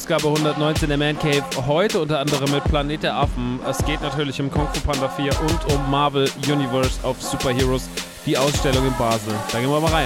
Ausgabe 119 der Man Cave. Heute unter anderem mit Planet der Affen. Es geht natürlich um Kung Fu Panda 4 und um Marvel Universe of Superheroes, die Ausstellung in Basel. Da gehen wir mal rein.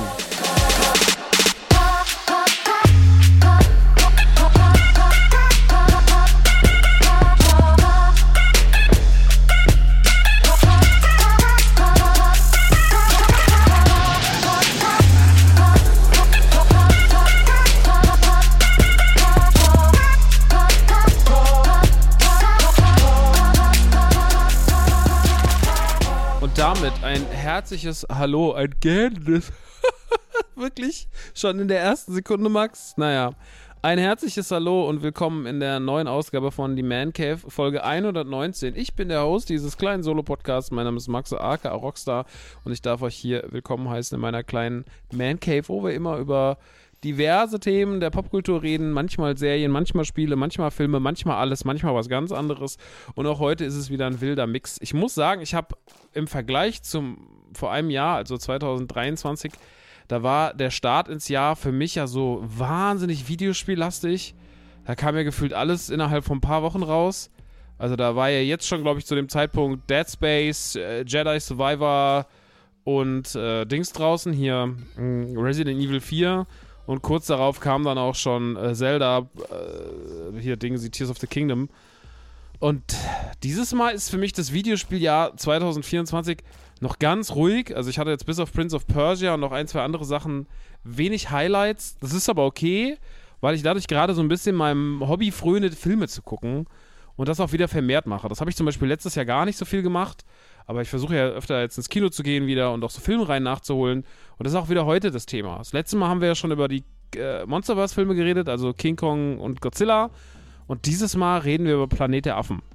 Damit ein herzliches Hallo, ein gähnendes, wirklich, schon in der ersten Sekunde, Max? Naja, ein herzliches Hallo und willkommen in der neuen Ausgabe von Die Man Cave, Folge 119. Ich bin der Host dieses kleinen Solo-Podcasts, mein Name ist Max, aka Rockstar, und ich darf euch hier willkommen heißen in meiner kleinen Man Cave, wo wir immer über diverse Themen der Popkultur reden, manchmal Serien, manchmal Spiele, manchmal Filme, manchmal alles, manchmal was ganz anderes. Und auch heute ist es wieder ein wilder Mix. Ich muss sagen, ich habe im Vergleich zum vor einem Jahr, also 2023, da war der Start ins Jahr für mich ja so wahnsinnig videospiellastig. Da kam ja gefühlt alles innerhalb von ein paar Wochen raus. Also da war ja jetzt schon, glaube ich, zu dem Zeitpunkt Dead Space, Jedi Survivor und Dings draußen, hier Resident Evil 4. Und kurz darauf kam dann auch schon Zelda, hier Tears of the Kingdom. Und dieses Mal ist für mich das Videospieljahr 2024 noch ganz ruhig. Also ich hatte jetzt bis auf Prince of Persia und noch ein, zwei andere Sachen wenig Highlights. Das ist aber okay, weil ich dadurch gerade so ein bisschen meinem Hobby fröne, Filme zu gucken und das auch wieder vermehrt mache. Das habe ich zum Beispiel letztes Jahr gar nicht so viel gemacht. Aber ich versuche ja öfter jetzt ins Kino zu gehen wieder und auch so Filmreihen nachzuholen. Und das ist auch wieder heute das Thema. Das letzte Mal haben wir ja schon über die Monsterverse-Filme geredet, also King Kong und Godzilla. Und dieses Mal reden wir über Planet der Affen.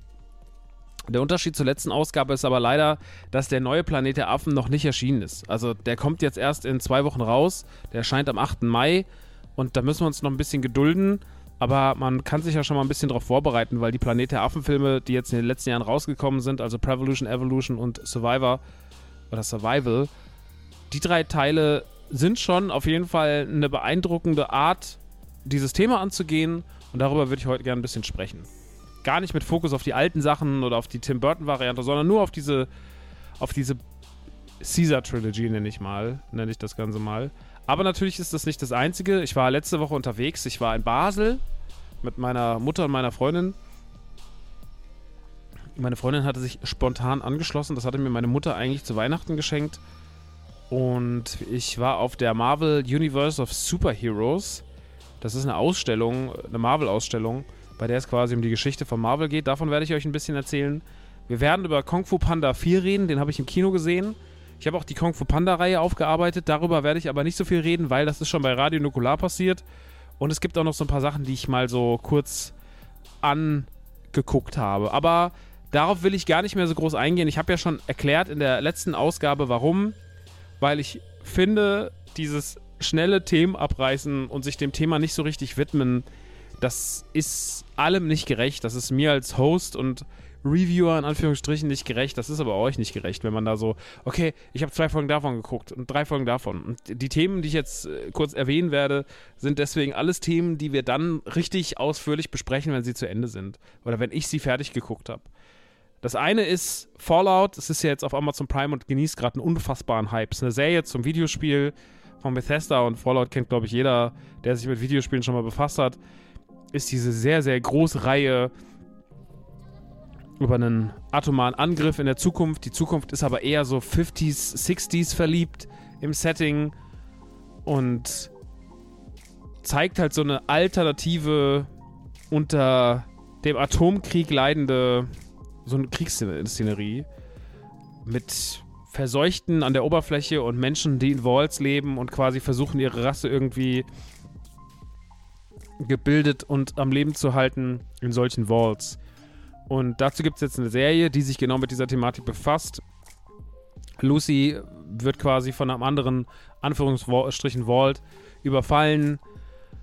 Der Unterschied zur letzten Ausgabe ist aber leider, dass der neue Planet der Affen noch nicht erschienen ist. Also der kommt jetzt erst in 2 Wochen raus. Der erscheint am 8. Mai. Und da müssen wir uns noch ein bisschen gedulden. Aber man kann sich ja schon mal ein bisschen darauf vorbereiten, weil die Planet der Affen-Filme, die jetzt in den letzten Jahren rausgekommen sind, also Prevolution, Evolution und Survival, die 3 Teile sind schon auf jeden Fall eine beeindruckende Art, dieses Thema anzugehen. Und darüber würde ich heute gerne ein bisschen sprechen. Gar nicht mit Fokus auf die alten Sachen oder auf die Tim Burton-Variante, sondern nur auf diese Caesar-Trilogy, nenne ich das Ganze mal. Aber natürlich ist das nicht das Einzige. Ich war letzte Woche unterwegs. Ich war in Basel mit meiner Mutter und meiner Freundin. Meine Freundin hatte sich spontan angeschlossen. Das hatte mir meine Mutter eigentlich zu Weihnachten geschenkt. Und ich war auf der Marvel Universe of Superheroes. Das ist eine Ausstellung, eine Marvel-Ausstellung, bei der es quasi um die Geschichte von Marvel geht. Davon werde ich euch ein bisschen erzählen. Wir werden über Kung Fu Panda 4 reden. Den habe ich im Kino gesehen. Ich habe auch die Kung Fu Panda-Reihe aufgearbeitet, darüber werde ich aber nicht so viel reden, weil das ist schon bei Radio Nukular passiert. Und es gibt auch noch so ein paar Sachen, die ich mal so kurz angeguckt habe. Aber darauf will ich gar nicht mehr so groß eingehen. Ich habe ja schon erklärt in der letzten Ausgabe, warum. Weil ich finde, dieses schnelle Themen abreißen und sich dem Thema nicht so richtig widmen, das ist allem nicht gerecht. Das ist mir als Host und Reviewer in Anführungsstrichen nicht gerecht, das ist aber euch nicht gerecht, wenn man da so, okay, ich habe 2 Folgen davon geguckt und 3 Folgen davon. Und die Themen, die ich jetzt kurz erwähnen werde, sind deswegen alles Themen, die wir dann richtig ausführlich besprechen, wenn sie zu Ende sind. Oder wenn ich sie fertig geguckt habe. Das eine ist Fallout, es ist ja jetzt auf Amazon Prime und genießt gerade einen unfassbaren Hype. Es ist eine Serie zum Videospiel von Bethesda und Fallout kennt, glaube ich, jeder, der sich mit Videospielen schon mal befasst hat. Ist diese sehr, sehr große Reihe über einen atomaren Angriff in der Zukunft. Die Zukunft ist aber eher so 50s, 60s verliebt im Setting und zeigt halt so eine alternative, unter dem Atomkrieg leidende, so eine Kriegsszenerie mit Verseuchten an der Oberfläche und Menschen, die in Vaults leben und quasi versuchen, ihre Rasse irgendwie gebildet und am Leben zu halten in solchen Vaults. Und dazu gibt es jetzt eine Serie, die sich genau mit dieser Thematik befasst. Lucy wird quasi von einem anderen, Anführungsstrichen, Vault überfallen.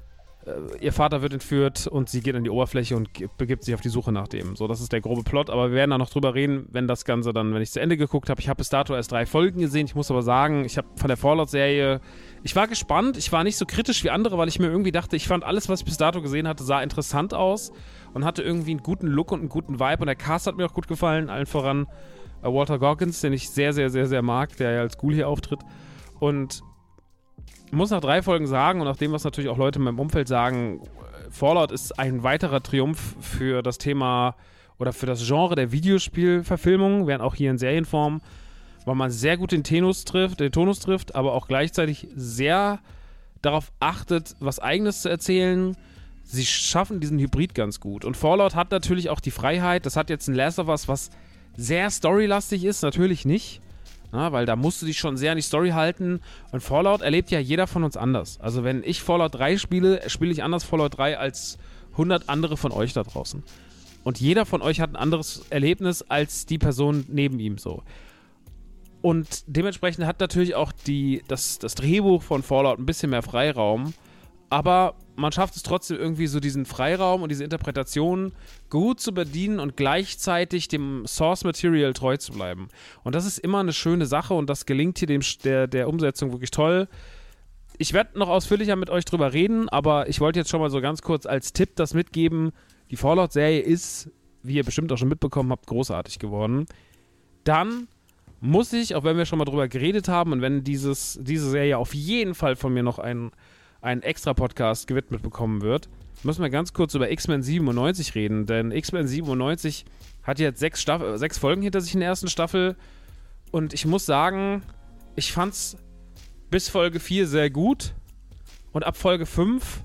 ihr Vater wird entführt und sie geht an die Oberfläche und begibt sich auf die Suche nach dem. So, das ist der grobe Plot, aber wir werden da noch drüber reden, wenn das Ganze dann, wenn ich zu Ende geguckt habe. Ich habe bis dato erst 3 Folgen gesehen. Ich muss aber sagen, ich habe von der Fallout-Serie, ich war gespannt, ich war nicht so kritisch wie andere, weil ich mir irgendwie dachte, ich fand alles, was ich bis dato gesehen hatte, sah interessant aus und hatte irgendwie einen guten Look und einen guten Vibe und der Cast hat mir auch gut gefallen, allen voran Walter Goggins, den ich sehr, sehr, sehr, sehr mag, der ja als Ghoul hier auftritt. Und ich muss nach 3 Folgen sagen und nach dem, was natürlich auch Leute in meinem Umfeld sagen, Fallout ist ein weiterer Triumph für das Thema oder für das Genre der Videospielverfilmung, während auch hier in Serienform, weil man sehr gut den Tonus trifft, aber auch gleichzeitig sehr darauf achtet, was Eigenes zu erzählen. Sie schaffen diesen Hybrid ganz gut. Und Fallout hat natürlich auch die Freiheit, das hat jetzt ein Last of Us, was sehr storylastig ist, natürlich nicht. Ja, weil da musst du dich schon sehr an die Story halten. Und Fallout erlebt ja jeder von uns anders. Also wenn ich Fallout 3 spiele, spiele ich anders Fallout 3 als 100 andere von euch da draußen. Und jeder von euch hat ein anderes Erlebnis als die Person neben ihm so. Und dementsprechend hat natürlich auch das Drehbuch von Fallout ein bisschen mehr Freiraum. Aber man schafft es trotzdem irgendwie so diesen Freiraum und diese Interpretation gut zu bedienen und gleichzeitig dem Source Material treu zu bleiben. Und das ist immer eine schöne Sache und das gelingt hier der Umsetzung wirklich toll. Ich werde noch ausführlicher mit euch drüber reden, aber ich wollte jetzt schon mal so ganz kurz als Tipp das mitgeben. Die Fallout-Serie ist, wie ihr bestimmt auch schon mitbekommen habt, großartig geworden. Dann muss ich, auch wenn wir schon mal drüber geredet haben und wenn diese Serie auf jeden Fall von mir noch einen extra Podcast gewidmet bekommen wird, müssen wir ganz kurz über X-Men 97 reden, denn X-Men 97 hat jetzt 6 Folgen hinter sich in der ersten Staffel und ich muss sagen, ich fand's bis Folge 4 sehr gut und ab Folge 5,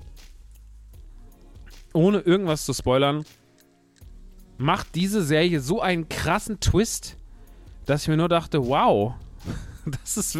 ohne irgendwas zu spoilern, macht diese Serie so einen krassen Twist, dass ich mir nur dachte, wow, das ist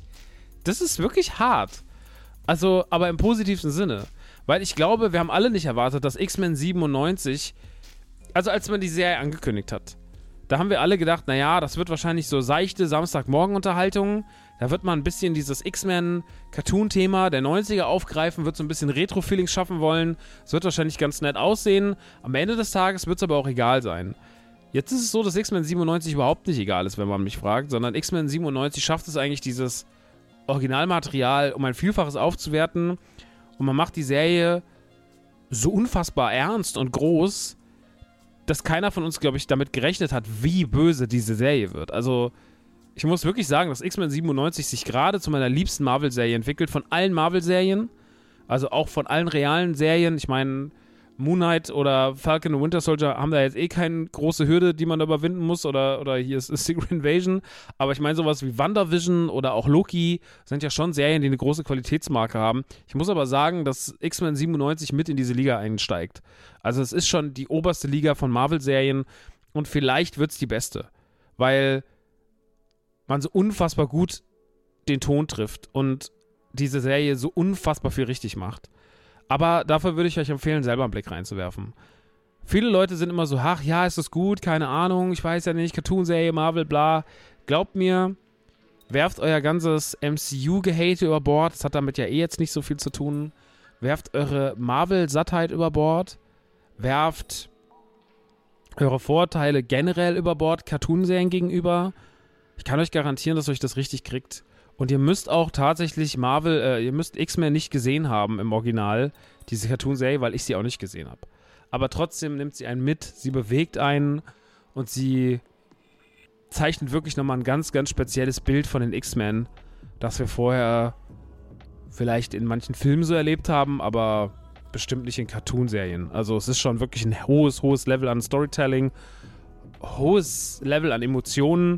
wirklich hart. Also, aber im positivsten Sinne. Weil ich glaube, wir haben alle nicht erwartet, dass X-Men 97, also als man die Serie angekündigt hat, da haben wir alle gedacht, naja, das wird wahrscheinlich so seichte Samstagmorgen-Unterhaltung. Da wird man ein bisschen dieses X-Men-Cartoon-Thema der 90er aufgreifen, wird so ein bisschen Retro-Feelings schaffen wollen. Es wird wahrscheinlich ganz nett aussehen. Am Ende des Tages wird es aber auch egal sein. Jetzt ist es so, dass X-Men 97 überhaupt nicht egal ist, wenn man mich fragt, sondern X-Men 97 schafft es eigentlich, dieses Originalmaterial um ein Vielfaches aufzuwerten und man macht die Serie so unfassbar ernst und groß, dass keiner von uns, glaube ich, damit gerechnet hat, wie böse diese Serie wird. Also ich muss wirklich sagen, dass X-Men 97 sich gerade zu meiner liebsten Marvel-Serie entwickelt, von allen Marvel-Serien, also auch von allen realen Serien. Ich meine, Moon Knight oder Falcon und Winter Soldier haben da jetzt keine große Hürde, die man da überwinden muss, oder hier ist Secret Invasion, aber ich meine sowas wie WandaVision oder auch Loki sind ja schon Serien, die eine große Qualitätsmarke haben. Ich muss aber sagen, dass X-Men 97 mit in diese Liga einsteigt. Also es ist schon die oberste Liga von Marvel-Serien und vielleicht wird es die beste, weil man so unfassbar gut den Ton trifft und diese Serie so unfassbar viel richtig macht. Aber dafür würde ich euch empfehlen, selber einen Blick reinzuwerfen. Viele Leute sind immer so, ach ja, ist das gut, keine Ahnung, ich weiß ja nicht, Cartoon-Serie, Marvel, bla. Glaubt mir, werft euer ganzes MCU-Gehate über Bord, das hat damit ja jetzt nicht so viel zu tun. Werft eure Marvel-Sattheit über Bord, werft eure Vorteile generell über Bord, Cartoon-Serien gegenüber. Ich kann euch garantieren, dass euch das richtig kriegt. Und ihr müsst auch tatsächlich ihr müsst X-Men nicht gesehen haben im Original, diese Cartoon-Serie, weil ich sie auch nicht gesehen habe. Aber trotzdem nimmt sie einen mit, sie bewegt einen und sie zeichnet wirklich nochmal ein ganz, ganz spezielles Bild von den X-Men, das wir vorher vielleicht in manchen Filmen so erlebt haben, aber bestimmt nicht in Cartoon-Serien. Also es ist schon wirklich ein hohes, hohes Level an Storytelling, hohes Level an Emotionen,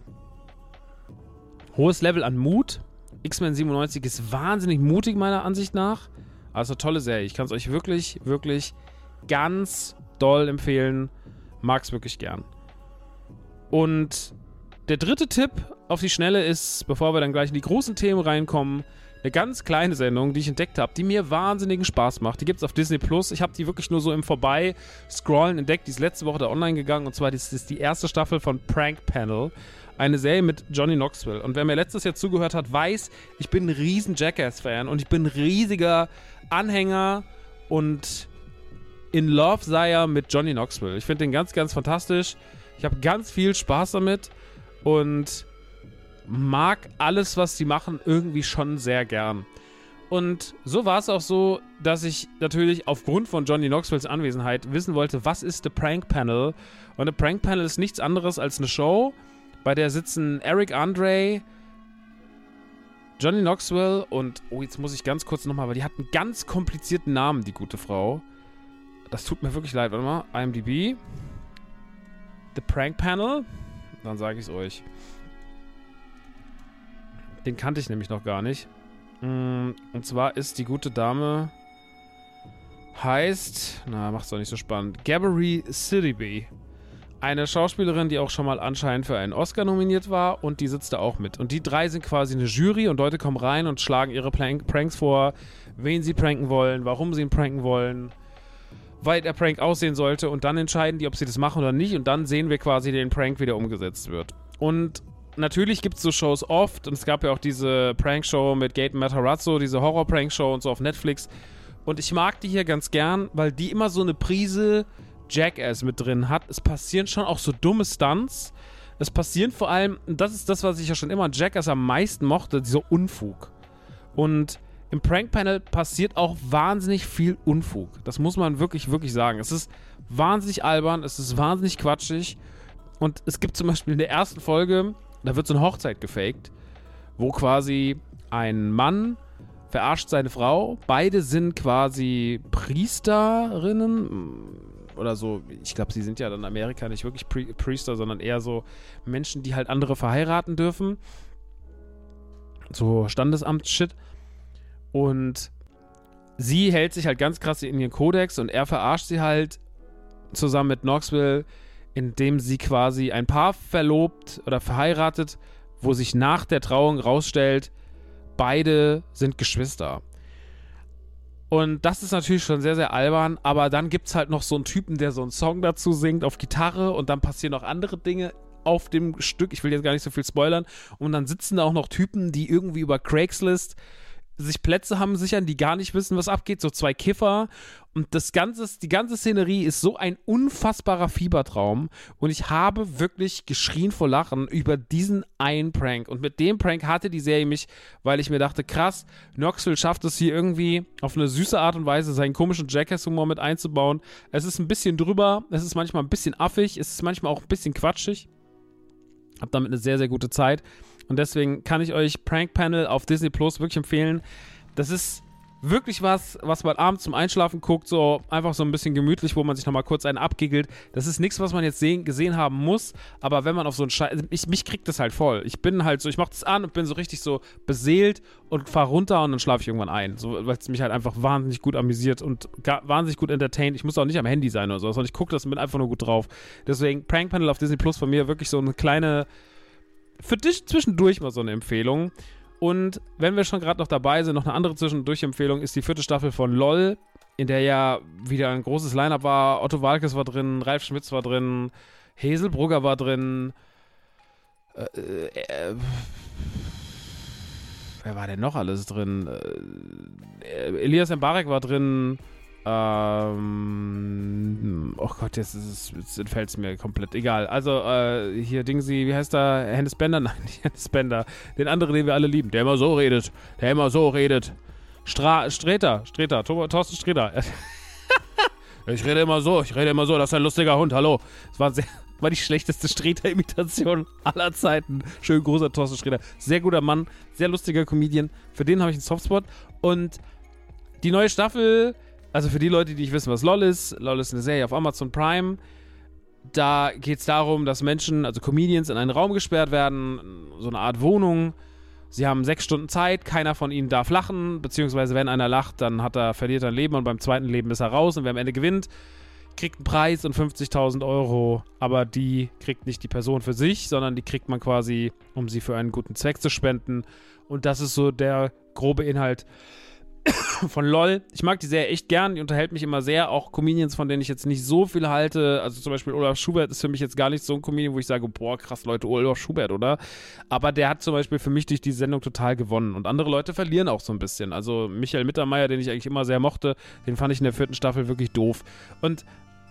hohes Level an Mut. X-Men 97 ist wahnsinnig mutig, meiner Ansicht nach. Also tolle Serie. Ich kann es euch wirklich, wirklich ganz doll empfehlen. Mag es wirklich gern. Und der dritte Tipp auf die Schnelle ist, bevor wir dann gleich in die großen Themen reinkommen, eine ganz kleine Sendung, die ich entdeckt habe, die mir wahnsinnigen Spaß macht. Die gibt es auf Disney+. Ich habe die wirklich nur so im Vorbei-Scrollen entdeckt. Die ist letzte Woche da online gegangen. Und zwar das ist die erste Staffel von Prank Panel. Eine Serie mit Johnny Knoxville. Und wer mir letztes Jahr zugehört hat, weiß, ich bin ein riesen Jackass-Fan und ich bin ein riesiger Anhänger und in Love sei er mit Johnny Knoxville. Ich finde den ganz, ganz fantastisch. Ich habe ganz viel Spaß damit und mag alles, was die machen, irgendwie schon sehr gern. Und so war es auch so, dass ich natürlich aufgrund von Johnny Knoxvilles Anwesenheit wissen wollte, was ist The Prank Panel? Und The Prank Panel ist nichts anderes als eine Show, bei der sitzen Eric Andre, Johnny Knoxville und, oh, jetzt muss ich ganz kurz nochmal, weil die hat einen ganz komplizierten Namen, die gute Frau. Das tut mir wirklich leid. Warte mal, IMDb. The Prank Panel. Dann sage ich es euch. Den kannte ich nämlich noch gar nicht. Und zwar ist die gute Dame, heißt, macht's doch nicht so spannend, Gabourey Sidibe. Eine Schauspielerin, die auch schon mal anscheinend für einen Oscar nominiert war und die sitzt da auch mit. Und die drei sind quasi eine Jury und Leute kommen rein und schlagen ihre Pranks vor, wen sie pranken wollen, warum sie ihn pranken wollen, weil der Prank aussehen sollte und dann entscheiden die, ob sie das machen oder nicht und dann sehen wir quasi, den Prank wieder umgesetzt wird. Und natürlich gibt es so Shows oft und es gab ja auch diese Prankshow mit Gaten Matarazzo, diese Horror-Prankshow und so auf Netflix und ich mag die hier ganz gern, weil die immer so eine Prise Jackass mit drin hat. Es passieren schon auch so dumme Stunts. Es passieren vor allem, und das ist das, was ich ja schon immer an Jackass am meisten mochte, dieser Unfug. Und im Prank-Panel passiert auch wahnsinnig viel Unfug. Das muss man wirklich, wirklich sagen. Es ist wahnsinnig albern, es ist wahnsinnig quatschig. Und es gibt zum Beispiel in der ersten Folge, da wird so eine Hochzeit gefaked, wo quasi ein Mann verarscht seine Frau. Beide sind quasi Priesterinnen oder so. Ich glaube, sie sind ja dann in Amerika nicht wirklich Priester, sondern eher so Menschen, die halt andere verheiraten dürfen. So Standesamt-Shit. Und sie hält sich halt ganz krass in ihren Kodex und er verarscht sie halt zusammen mit Knoxville, indem sie quasi ein Paar verlobt oder verheiratet, wo sich nach der Trauung rausstellt, beide sind Geschwister. Und das ist natürlich schon sehr, sehr albern, aber dann gibt es halt noch so einen Typen, der so einen Song dazu singt auf Gitarre und dann passieren noch andere Dinge auf dem Stück. Ich will jetzt gar nicht so viel spoilern. Und dann sitzen da auch noch Typen, die irgendwie über Craigslist sich Plätze haben sichern, die gar nicht wissen, was abgeht, so zwei Kiffer und die ganze Szenerie ist so ein unfassbarer Fiebertraum und ich habe wirklich geschrien vor Lachen über diesen einen Prank und mit dem Prank hatte die Serie mich, weil ich mir dachte, krass, Knoxville schafft es hier irgendwie auf eine süße Art und Weise seinen komischen Jackass-Humor mit einzubauen. Es ist ein bisschen drüber, es ist manchmal ein bisschen affig, es ist manchmal auch ein bisschen quatschig. Hab damit eine sehr, sehr gute Zeit. Und deswegen kann ich euch Prank Panel auf Disney Plus wirklich empfehlen. Das ist wirklich was man abends zum Einschlafen guckt, so einfach so ein bisschen gemütlich, wo man sich nochmal kurz einen abgiggelt. Das ist nichts, was man jetzt gesehen haben muss, aber wenn man auf so einen mich kriegt das halt voll. Ich bin halt so, ich mach das an und bin so richtig so beseelt und fahr runter und dann schlafe ich irgendwann ein. So, weil es mich halt einfach wahnsinnig gut amüsiert und wahnsinnig gut entertaint. Ich muss auch nicht am Handy sein oder so, sondern ich gucke das und bin einfach nur gut drauf. Deswegen Prank Panel auf Disney Plus von mir wirklich so eine kleine, für dich zwischendurch mal so eine Empfehlung. Und wenn wir schon gerade noch dabei sind, noch eine andere Zwischendurch-Empfehlung ist die 4. Staffel von LOL, in der ja wieder ein großes Line-Up war. Otto Waalkes war drin, Ralf Schmitz war drin, Hazel Brugger war drin. Wer war denn noch alles drin? Elias Mbarek war drin. Oh Gott, jetzt entfällt es mir komplett. Egal. Also, hier Dingsy, wie heißt er? Hennes Bender? Nein, nicht Hennes Bender. Den anderen, den wir alle lieben. Der immer so redet. Sträter. Thorsten Sträter. Ich rede immer so. Das ist ein lustiger Hund. Hallo. Das war die schlechteste Sträter-Imitation aller Zeiten. Schön großer Thorsten Sträter. Sehr guter Mann. Sehr lustiger Comedian. Für den habe ich einen Softspot. Und die neue Staffel. Also für die Leute, die nicht wissen, was LOL ist eine Serie auf Amazon Prime. Da geht es darum, dass Menschen, also Comedians, in einen Raum gesperrt werden, so eine Art Wohnung. Sie haben 6 Stunden Zeit, keiner von ihnen darf lachen, beziehungsweise wenn einer lacht, dann verliert er ein Leben und beim zweiten Leben ist er raus und wer am Ende gewinnt, kriegt einen Preis und 50.000 Euro, aber die kriegt nicht die Person für sich, sondern die kriegt man quasi, um sie für einen guten Zweck zu spenden und das ist so der grobe Inhalt von LOL. Ich mag die Serie echt gern, die unterhält mich immer sehr, auch Comedians, von denen ich jetzt nicht so viel halte, also zum Beispiel Olaf Schubert ist für mich jetzt gar nicht so ein Comedian, wo ich sage, boah, krass, Leute, Olaf Schubert, oder? Aber der hat zum Beispiel für mich durch die Sendung total gewonnen und andere Leute verlieren auch so ein bisschen. Also Michael Mittermeier, den ich eigentlich immer sehr mochte, den fand ich in der 4. Staffel wirklich doof. Und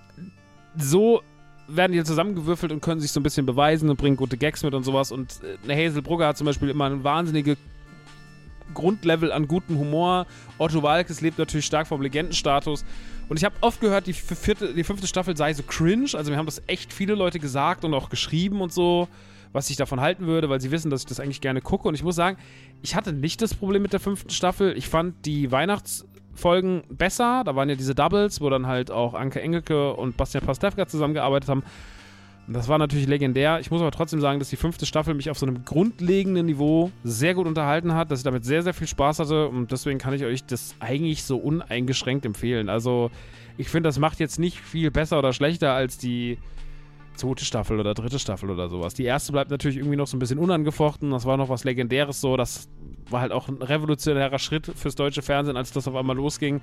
so werden die zusammengewürfelt und können sich so ein bisschen beweisen und bringen gute Gags mit und sowas. Und eine Hazel Brugger hat zum Beispiel immer eine wahnsinnige Grundlevel an gutem Humor. Otto Waalkes lebt natürlich stark vom Legendenstatus. Und ich habe oft gehört, die 5. Staffel sei so cringe. Also mir haben das echt viele Leute gesagt und auch geschrieben und so, was ich davon halten würde, weil sie wissen, dass ich das eigentlich gerne gucke. Und ich muss sagen, ich hatte nicht das Problem mit der 5. Staffel. Ich fand die Weihnachtsfolgen besser. Da waren ja diese Doubles, wo dann halt auch Anke Engelke und Bastian Pastewka zusammengearbeitet haben. Und das war natürlich legendär. Ich muss aber trotzdem sagen, dass die 5. Staffel mich auf so einem grundlegenden Niveau sehr gut unterhalten hat, dass ich damit sehr, sehr viel Spaß hatte und deswegen kann ich euch das eigentlich so uneingeschränkt empfehlen. Also ich finde, das macht jetzt nicht viel besser oder schlechter als die 2. Staffel oder 3. Staffel oder sowas. Die erste bleibt natürlich irgendwie noch so ein bisschen unangefochten. Das war noch was Legendäres so. Das war halt auch ein revolutionärer Schritt fürs deutsche Fernsehen, als das auf einmal losging.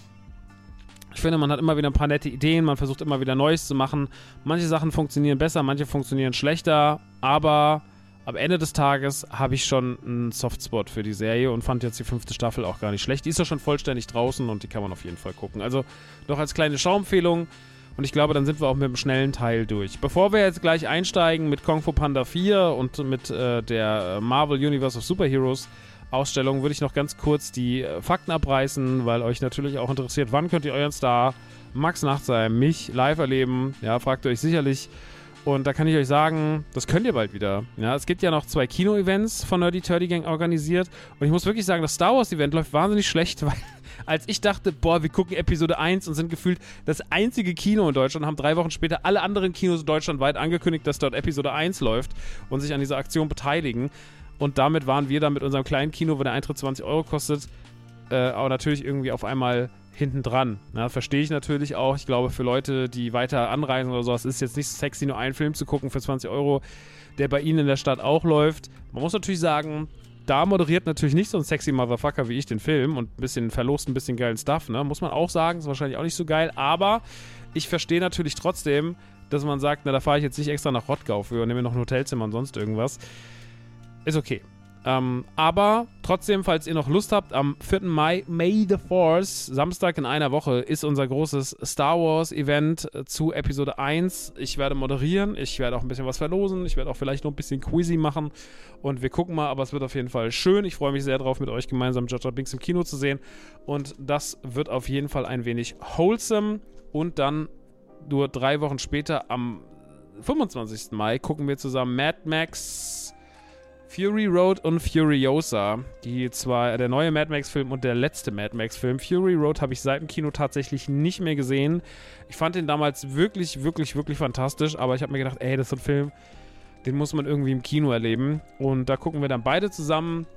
Ich finde, man hat immer wieder ein paar nette Ideen, man versucht immer wieder Neues zu machen. Manche Sachen funktionieren besser, manche funktionieren schlechter, aber am Ende des Tages habe ich schon einen Softspot für die Serie und fand jetzt die 5. Staffel auch gar nicht schlecht. Die ist ja schon vollständig draußen und die kann man auf jeden Fall gucken. Also noch als kleine Schauempfehlung und ich glaube, dann sind wir auch mit dem schnellen Teil durch. Bevor wir jetzt gleich einsteigen mit Kung Fu Panda 4 und mit der Marvel Universe of Superheroes Ausstellung, würde ich noch ganz kurz die Fakten abreißen, weil euch natürlich auch interessiert, wann könnt ihr euren Star Max Nachtsheim, mich live erleben? Ja, fragt ihr euch sicherlich. Und da kann ich euch sagen, das könnt ihr bald wieder. Ja, es gibt ja noch 2 Kino-Events von Nerdy Turdy Gang organisiert. Und ich muss wirklich sagen, das Star Wars-Event läuft wahnsinnig schlecht, weil als ich dachte, boah, wir gucken Episode 1 und sind gefühlt das einzige Kino in Deutschland, haben 3 Wochen später alle anderen Kinos deutschlandweit angekündigt, dass dort Episode 1 läuft und sich an dieser Aktion beteiligen. Und damit waren wir dann mit unserem kleinen Kino, wo der Eintritt 20 Euro kostet, aber natürlich irgendwie auf einmal hinten dran. Ja, verstehe ich natürlich auch. Ich glaube, für Leute, die weiter anreisen oder sowas, ist es jetzt nicht so sexy, nur einen Film zu gucken für 20 Euro, der bei Ihnen in der Stadt auch läuft. Man muss natürlich sagen, da moderiert natürlich nicht so ein sexy Motherfucker wie ich den Film und ein bisschen verlost, ein bisschen geilen Stuff, ne? Muss man auch sagen, ist wahrscheinlich auch nicht so geil, aber ich verstehe natürlich trotzdem, dass man sagt, na, da fahre ich jetzt nicht extra nach Rottgau für und nehme mir noch ein Hotelzimmer und sonst irgendwas. Ist okay. Aber trotzdem, falls ihr noch Lust habt, am 4. Mai, May the Force, Samstag in einer Woche, ist unser großes Star Wars Event zu Episode 1. Ich werde moderieren, ich werde auch ein bisschen was verlosen, ich werde auch vielleicht noch ein bisschen Quizzy machen und wir gucken mal, aber es wird auf jeden Fall schön. Ich freue mich sehr drauf, mit euch gemeinsam Jar Jar Binks im Kino zu sehen und das wird auf jeden Fall ein wenig wholesome und dann nur 3 Wochen später, am 25. Mai, gucken wir zusammen Mad Max Fury Road und Furiosa, der neue Mad Max-Film und der letzte Mad Max-Film. Fury Road habe ich seit dem Kino tatsächlich nicht mehr gesehen. Ich fand den damals wirklich, wirklich, wirklich fantastisch, aber ich habe mir gedacht, ey, das ist so ein Film, den muss man irgendwie im Kino erleben. Und da gucken wir dann beide zusammen.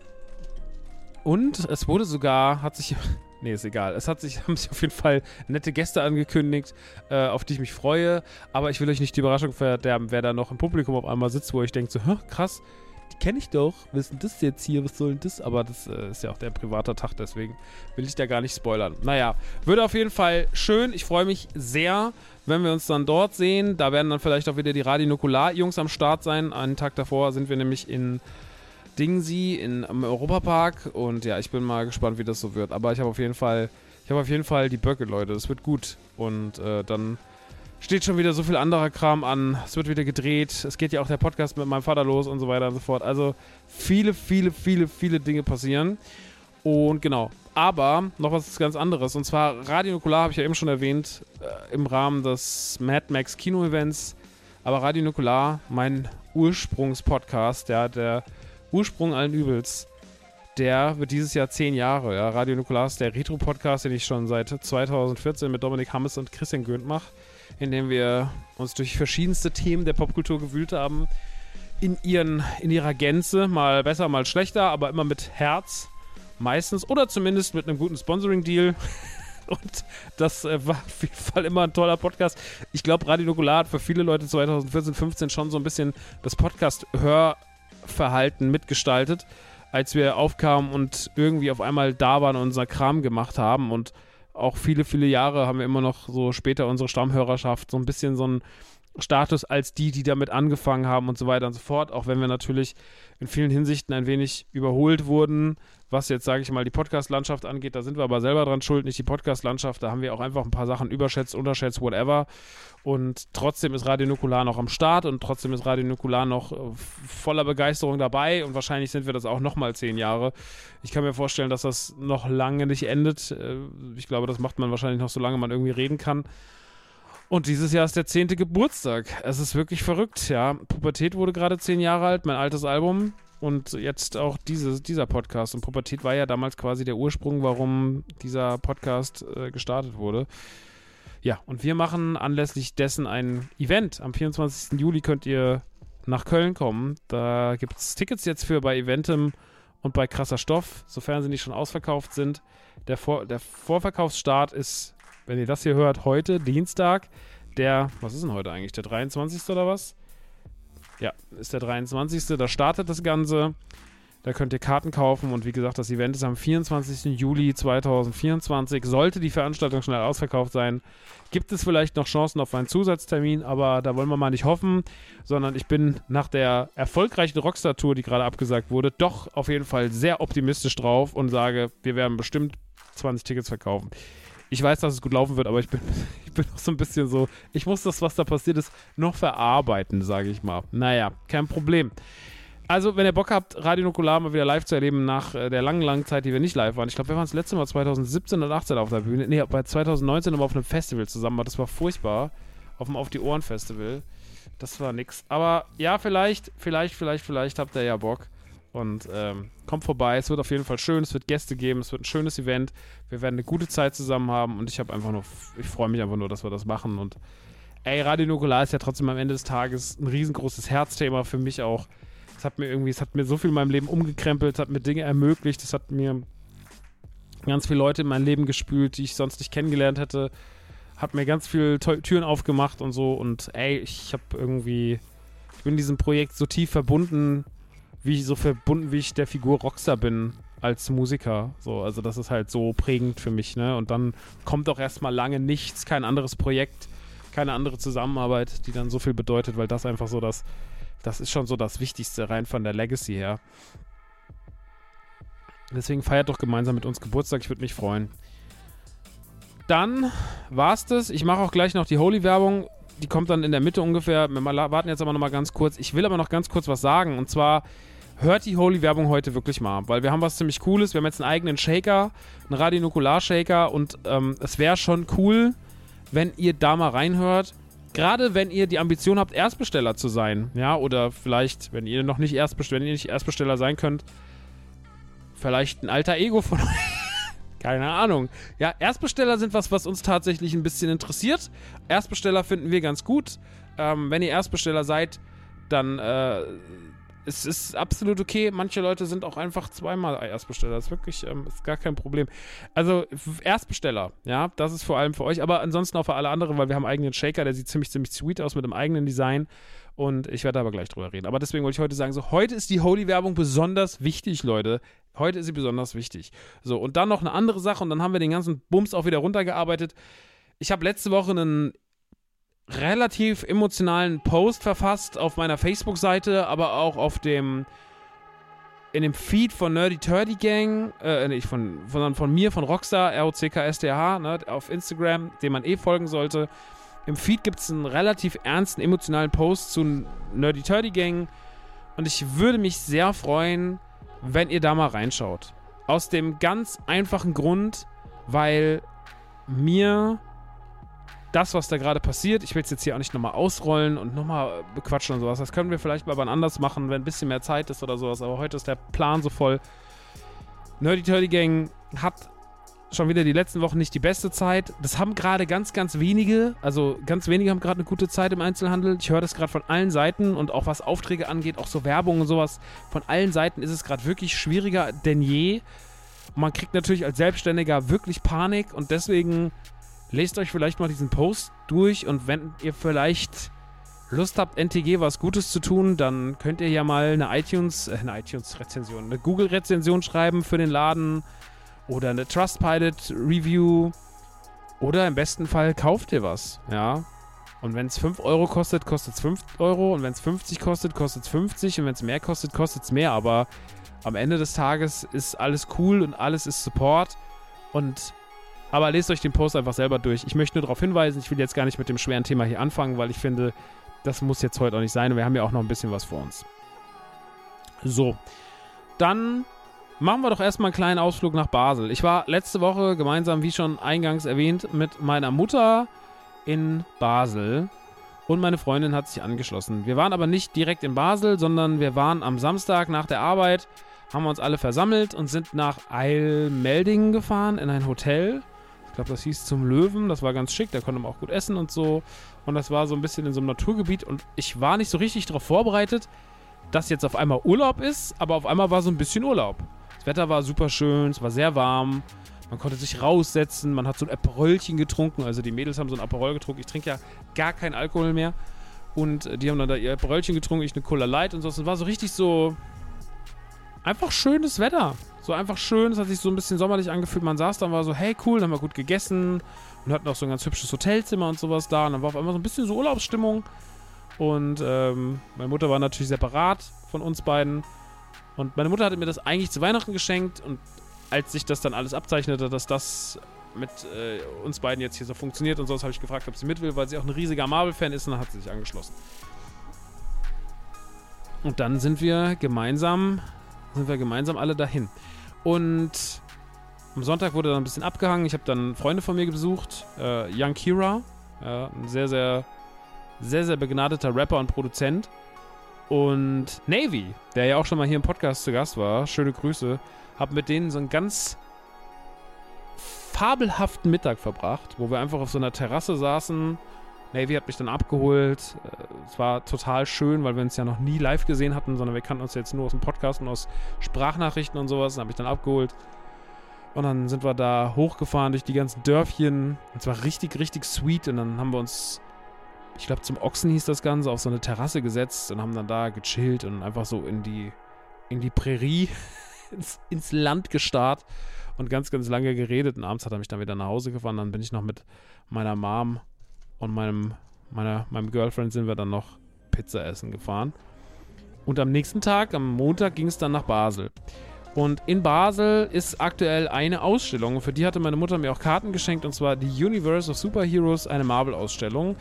Und es wurde sogar, nee, ist egal. Haben sich auf jeden Fall nette Gäste angekündigt, auf die ich mich freue. Aber ich will euch nicht die Überraschung verderben, wer da noch im Publikum auf einmal sitzt, wo ich denke so, krass, die kenne ich doch, was ist denn das jetzt hier, was soll denn das? Aber das ist ja auch der private Tag, deswegen will ich da gar nicht spoilern. Naja, wird auf jeden Fall schön. Ich freue mich sehr, wenn wir uns dann dort sehen. Da werden dann vielleicht auch wieder die Radio Nukular-Jungs am Start sein. Einen Tag davor sind wir nämlich in Dingsy im Europapark und ja, ich bin mal gespannt, wie das so wird. Aber ich habe auf jeden Fall die Böcke, Leute. Das wird gut. Und dann steht schon wieder so viel anderer Kram an. Es wird wieder gedreht. Es geht ja auch der Podcast mit meinem Vater los und so weiter und so fort. Also viele, viele, viele, viele Dinge passieren. Und genau. Aber noch was ganz anderes. Und zwar Radio Nukular habe ich ja eben schon erwähnt im Rahmen des Mad Max Kino-Events. Aber Radio Nukular, mein Ursprungspodcast, ja, der Ursprung allen Übels, der wird dieses Jahr 10 Jahre. Ja. Radio Nukular ist der Retro-Podcast, den ich schon seit 2014 mit Dominik Hammes und Christian Gönnt mache, in dem wir uns durch verschiedenste Themen der Popkultur gewühlt haben. In ihrer Gänze, mal besser, mal schlechter, aber immer mit Herz meistens oder zumindest mit einem guten Sponsoring-Deal. Und das war auf jeden Fall immer ein toller Podcast. Ich glaube, Radio Nukular hat für viele Leute 2014, 15 schon so ein bisschen das Podcast-Hörverhalten mitgestaltet. als wir aufkamen und irgendwie auf einmal da waren und unser Kram gemacht haben. Und auch viele, viele Jahre haben wir immer noch so später unsere Stammhörerschaft so ein bisschen so einen Status als die damit angefangen haben und so weiter und so fort. Auch wenn wir natürlich in vielen Hinsichten ein wenig überholt wurden, was jetzt, sage ich mal, die Podcast-Landschaft angeht. Da sind wir aber selber dran schuld, nicht die Podcast-Landschaft. Da haben wir auch einfach ein paar Sachen überschätzt, unterschätzt, whatever. Und trotzdem ist Radio Nukular noch am Start und trotzdem ist Radio Nukular noch voller Begeisterung dabei und wahrscheinlich sind wir das auch nochmal 10 Jahre. Ich kann mir vorstellen, dass das noch lange nicht endet. Ich glaube, das macht man wahrscheinlich noch, solange man irgendwie reden kann. Und dieses Jahr ist der 10. Geburtstag. Es ist wirklich verrückt, ja. Pubertät wurde gerade 10 Jahre alt, mein altes Album. Und jetzt auch dieser Podcast. Und Pubertät war ja damals quasi der Ursprung, warum dieser Podcast gestartet wurde. Ja, und wir machen anlässlich dessen ein Event. Am 24. Juli könnt ihr nach Köln kommen. Da gibt es Tickets jetzt für bei Eventim und bei Krasser Stoff, sofern sie nicht schon ausverkauft sind. Der Vorverkaufsstart ist, wenn ihr das hier hört, heute, Dienstag. Was ist denn heute eigentlich? Der 23. oder was? Ja, ist der 23. Da startet das Ganze. Da könnt ihr Karten kaufen und wie gesagt, das Event ist am 24. Juli 2024. Sollte die Veranstaltung schnell ausverkauft sein, gibt es vielleicht noch Chancen auf einen Zusatztermin, aber da wollen wir mal nicht hoffen, sondern ich bin nach der erfolgreichen Rockstar-Tour, die gerade abgesagt wurde, doch auf jeden Fall sehr optimistisch drauf und sage, wir werden bestimmt 20 Tickets verkaufen. Ich weiß, dass es gut laufen wird, aber ich bin noch so ein bisschen so, ich muss das, was da passiert ist, noch verarbeiten, sage ich mal. Naja, kein Problem. Also, wenn ihr Bock habt, Radio Nukular mal wieder live zu erleben nach der langen, langen Zeit, die wir nicht live waren. Ich glaube, wir waren das letzte Mal 2017 oder 2018 auf der Bühne. Nee, bei 2019 aber auf einem Festival zusammen. Das war furchtbar. Auf dem Auf die Ohren Festival. Das war nix. Aber ja, vielleicht habt ihr ja Bock. Und kommt vorbei. Es wird auf jeden Fall schön. Es wird Gäste geben. Es wird ein schönes Event. Wir werden eine gute Zeit zusammen haben. Und ich freue mich einfach nur, dass wir das machen. Und ey, Radio Nukular ist ja trotzdem am Ende des Tages ein riesengroßes Herzthema für mich auch. Es hat mir so viel in meinem Leben umgekrempelt, es hat mir Dinge ermöglicht, es hat mir ganz viele Leute in mein Leben gespült, die ich sonst nicht kennengelernt hätte, hat mir ganz viele Türen aufgemacht und so und ey, ich bin diesem Projekt so tief verbunden, wie ich der Figur Rockstar bin als Musiker, so, also das ist halt so prägend für mich, ne, und dann kommt auch erstmal lange nichts, kein anderes Projekt, keine andere Zusammenarbeit, die dann so viel bedeutet, weil das einfach so das ist schon so das Wichtigste, rein von der Legacy her. Deswegen feiert doch gemeinsam mit uns Geburtstag, ich würde mich freuen. Dann war's das. Ich mache auch gleich noch die Holy-Werbung. Die kommt dann in der Mitte ungefähr. Wir warten jetzt aber noch mal ganz kurz. Ich will aber noch ganz kurz was sagen. Und zwar, hört die Holy-Werbung heute wirklich mal. Weil wir haben was ziemlich Cooles. Wir haben jetzt einen eigenen Shaker, einen Radio Nukular Shaker. Und es wäre schon cool, wenn ihr da mal reinhört. Gerade wenn ihr die Ambition habt, Erstbesteller zu sein, ja, oder vielleicht, wenn ihr nicht Erstbesteller sein könnt, vielleicht ein alter Ego von euch. Keine Ahnung. Ja, Erstbesteller sind was uns tatsächlich ein bisschen interessiert. Erstbesteller finden wir ganz gut. Wenn ihr Erstbesteller seid, dann es ist absolut okay. Manche Leute sind auch einfach zweimal Erstbesteller. Das ist wirklich ist gar kein Problem. Also Erstbesteller, ja, das ist vor allem für euch, aber ansonsten auch für alle anderen, weil wir haben einen eigenen Shaker, der sieht ziemlich, ziemlich sweet aus mit einem eigenen Design und ich werde aber gleich drüber reden. Aber deswegen wollte ich heute sagen, so, heute ist die Holy-Werbung besonders wichtig, Leute. Heute ist sie besonders wichtig. So, und dann noch eine andere Sache und dann haben wir den ganzen Bums auch wieder runtergearbeitet. Ich habe letzte Woche einen relativ emotionalen Post verfasst auf meiner Facebook-Seite, aber auch in dem Feed von Nerdy Turdy Gang, sondern von mir, von Rockstar, ROCKSTH, ne, auf Instagram, dem man folgen sollte. Im Feed gibt es einen relativ ernsten, emotionalen Post zu Nerdy Turdy Gang und ich würde mich sehr freuen, wenn ihr da mal reinschaut. Aus dem ganz einfachen Grund, weil mir das, was da gerade passiert, ich will es jetzt hier auch nicht nochmal ausrollen und nochmal bequatschen und sowas. Das können wir vielleicht mal wann anders machen, wenn ein bisschen mehr Zeit ist oder sowas. Aber heute ist der Plan so voll. Nerdy Turdy Gang hat schon wieder die letzten Wochen nicht die beste Zeit. Das haben gerade ganz, ganz wenige. Also ganz wenige haben gerade eine gute Zeit im Einzelhandel. Ich höre das gerade von allen Seiten und auch was Aufträge angeht, auch so Werbung und sowas. Von allen Seiten ist es gerade wirklich schwieriger denn je. Und man kriegt natürlich als Selbstständiger wirklich Panik und deswegen lest euch vielleicht mal diesen Post durch und wenn ihr vielleicht Lust habt, NTG was Gutes zu tun, dann könnt ihr ja mal eine iTunes-Rezension, eine Google-Rezension schreiben für den Laden oder eine Trustpilot-Review oder im besten Fall kauft ihr was, ja. Und wenn es 5 Euro kostet, kostet es 5 Euro und wenn es 50 kostet, kostet es 50 und wenn es mehr kostet, kostet es mehr, aber am Ende des Tages ist alles cool und alles ist Support aber lest euch den Post einfach selber durch. Ich möchte nur darauf hinweisen, ich will jetzt gar nicht mit dem schweren Thema hier anfangen, weil ich finde, das muss jetzt heute auch nicht sein und wir haben ja auch noch ein bisschen was vor uns. So, dann machen wir doch erstmal einen kleinen Ausflug nach Basel. Ich war letzte Woche gemeinsam, wie schon eingangs erwähnt, mit meiner Mutter in Basel und meine Freundin hat sich angeschlossen. Wir waren aber nicht direkt in Basel, sondern wir waren am Samstag nach der Arbeit, haben wir uns alle versammelt und sind nach Eilmeldingen gefahren in ein Hotel. Ich glaube, das hieß Zum Löwen. Das war ganz schick, da konnte man auch gut essen und so. Und das war so ein bisschen in so einem Naturgebiet und ich war nicht so richtig darauf vorbereitet, dass jetzt auf einmal Urlaub ist, aber auf einmal war so ein bisschen Urlaub. Das Wetter war super schön, es war sehr warm, man konnte sich raussetzen, man hat so ein Aperolchen getrunken, also die Mädels haben so ein Aperol getrunken, ich trinke ja gar keinen Alkohol mehr und die haben dann da ihr Aperolchen getrunken, ich eine Cola Light und so. Es war so richtig so einfach schönes Wetter, so einfach schön, es hat sich so ein bisschen sommerlich angefühlt, man saß dann, war so, hey cool, dann haben wir gut gegessen und hatten auch so ein ganz hübsches Hotelzimmer und sowas da und dann war auf einmal so ein bisschen so Urlaubsstimmung und meine Mutter war natürlich separat von uns beiden und meine Mutter hatte mir das eigentlich zu Weihnachten geschenkt und als sich das dann alles abzeichnete, dass das mit uns beiden jetzt hier so funktioniert und so, habe ich gefragt, ob sie mit will, weil sie auch ein riesiger Marvel-Fan ist und dann hat sie sich angeschlossen. Und dann sind wir gemeinsam alle dahin. Und am Sonntag wurde dann ein bisschen abgehangen. Ich habe dann Freunde von mir besucht. Young Kira, ein sehr, sehr, sehr, sehr begnadeter Rapper und Produzent. Und Navy, der ja auch schon mal hier im Podcast zu Gast war. Schöne Grüße. Habe mit denen so einen ganz fabelhaften Mittag verbracht, wo wir einfach auf so einer Terrasse saßen. Navy hat mich dann abgeholt. Es war total schön, weil wir uns ja noch nie live gesehen hatten, sondern wir kannten uns jetzt nur aus dem Podcast und aus Sprachnachrichten und sowas. Dann habe ich dann abgeholt. Und dann sind wir da hochgefahren durch die ganzen Dörfchen. Und es war richtig, richtig sweet. Und dann haben wir uns, ich glaube zum Ochsen hieß das Ganze, auf so eine Terrasse gesetzt und haben dann da gechillt und einfach so in die Prärie, ins Land gestarrt und ganz, ganz lange geredet. Und abends hat er mich dann wieder nach Hause gefahren. Dann bin ich noch mit meiner Mom und meinem Girlfriend sind wir dann noch Pizza essen gefahren. Und am nächsten Tag, am Montag, ging es dann nach Basel. Und in Basel ist aktuell eine Ausstellung. Für die hatte meine Mutter mir auch Karten geschenkt. Und zwar die Universe of Superheroes, eine Marvel-Ausstellung.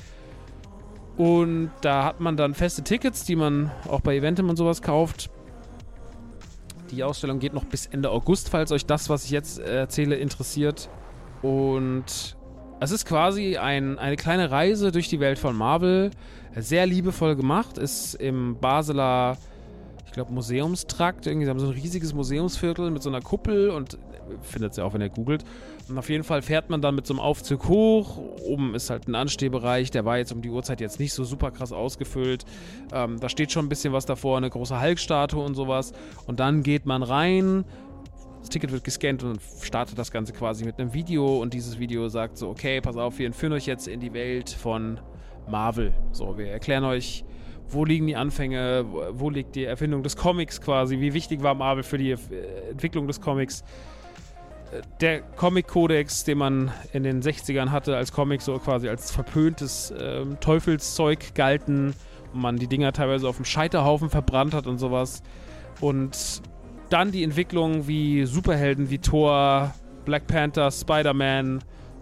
Und da hat man dann feste Tickets, die man auch bei Eventim und sowas kauft. Die Ausstellung geht noch bis Ende August, falls euch das, was ich jetzt erzähle, interessiert. Und es ist quasi eine kleine Reise durch die Welt von Marvel. Sehr liebevoll gemacht. Ist im Basler, ich glaube, Museumstrakt. Irgendwie, sie haben so ein riesiges Museumsviertel mit so einer Kuppel und findet es ja auch, wenn ihr googelt. Und auf jeden Fall fährt man dann mit so einem Aufzug hoch. Oben ist halt ein Anstehbereich. Der war jetzt um die Uhrzeit jetzt nicht so super krass ausgefüllt. Da steht schon ein bisschen was davor, eine große Hulk-Statue und sowas. Und dann geht man rein. Das Ticket wird gescannt und startet das Ganze quasi mit einem Video und dieses Video sagt so, okay, pass auf, wir entführen euch jetzt in die Welt von Marvel. So, wir erklären euch, wo liegen die Anfänge, wo liegt die Erfindung des Comics quasi, wie wichtig war Marvel für die Entwicklung des Comics. Der Comic-Kodex, den man in den 60ern hatte als Comic, so quasi als verpöntes Teufelszeug galten und man die Dinger teilweise auf dem Scheiterhaufen verbrannt hat und sowas. Und dann die Entwicklung, wie Superhelden wie Thor, Black Panther, Spider-Man,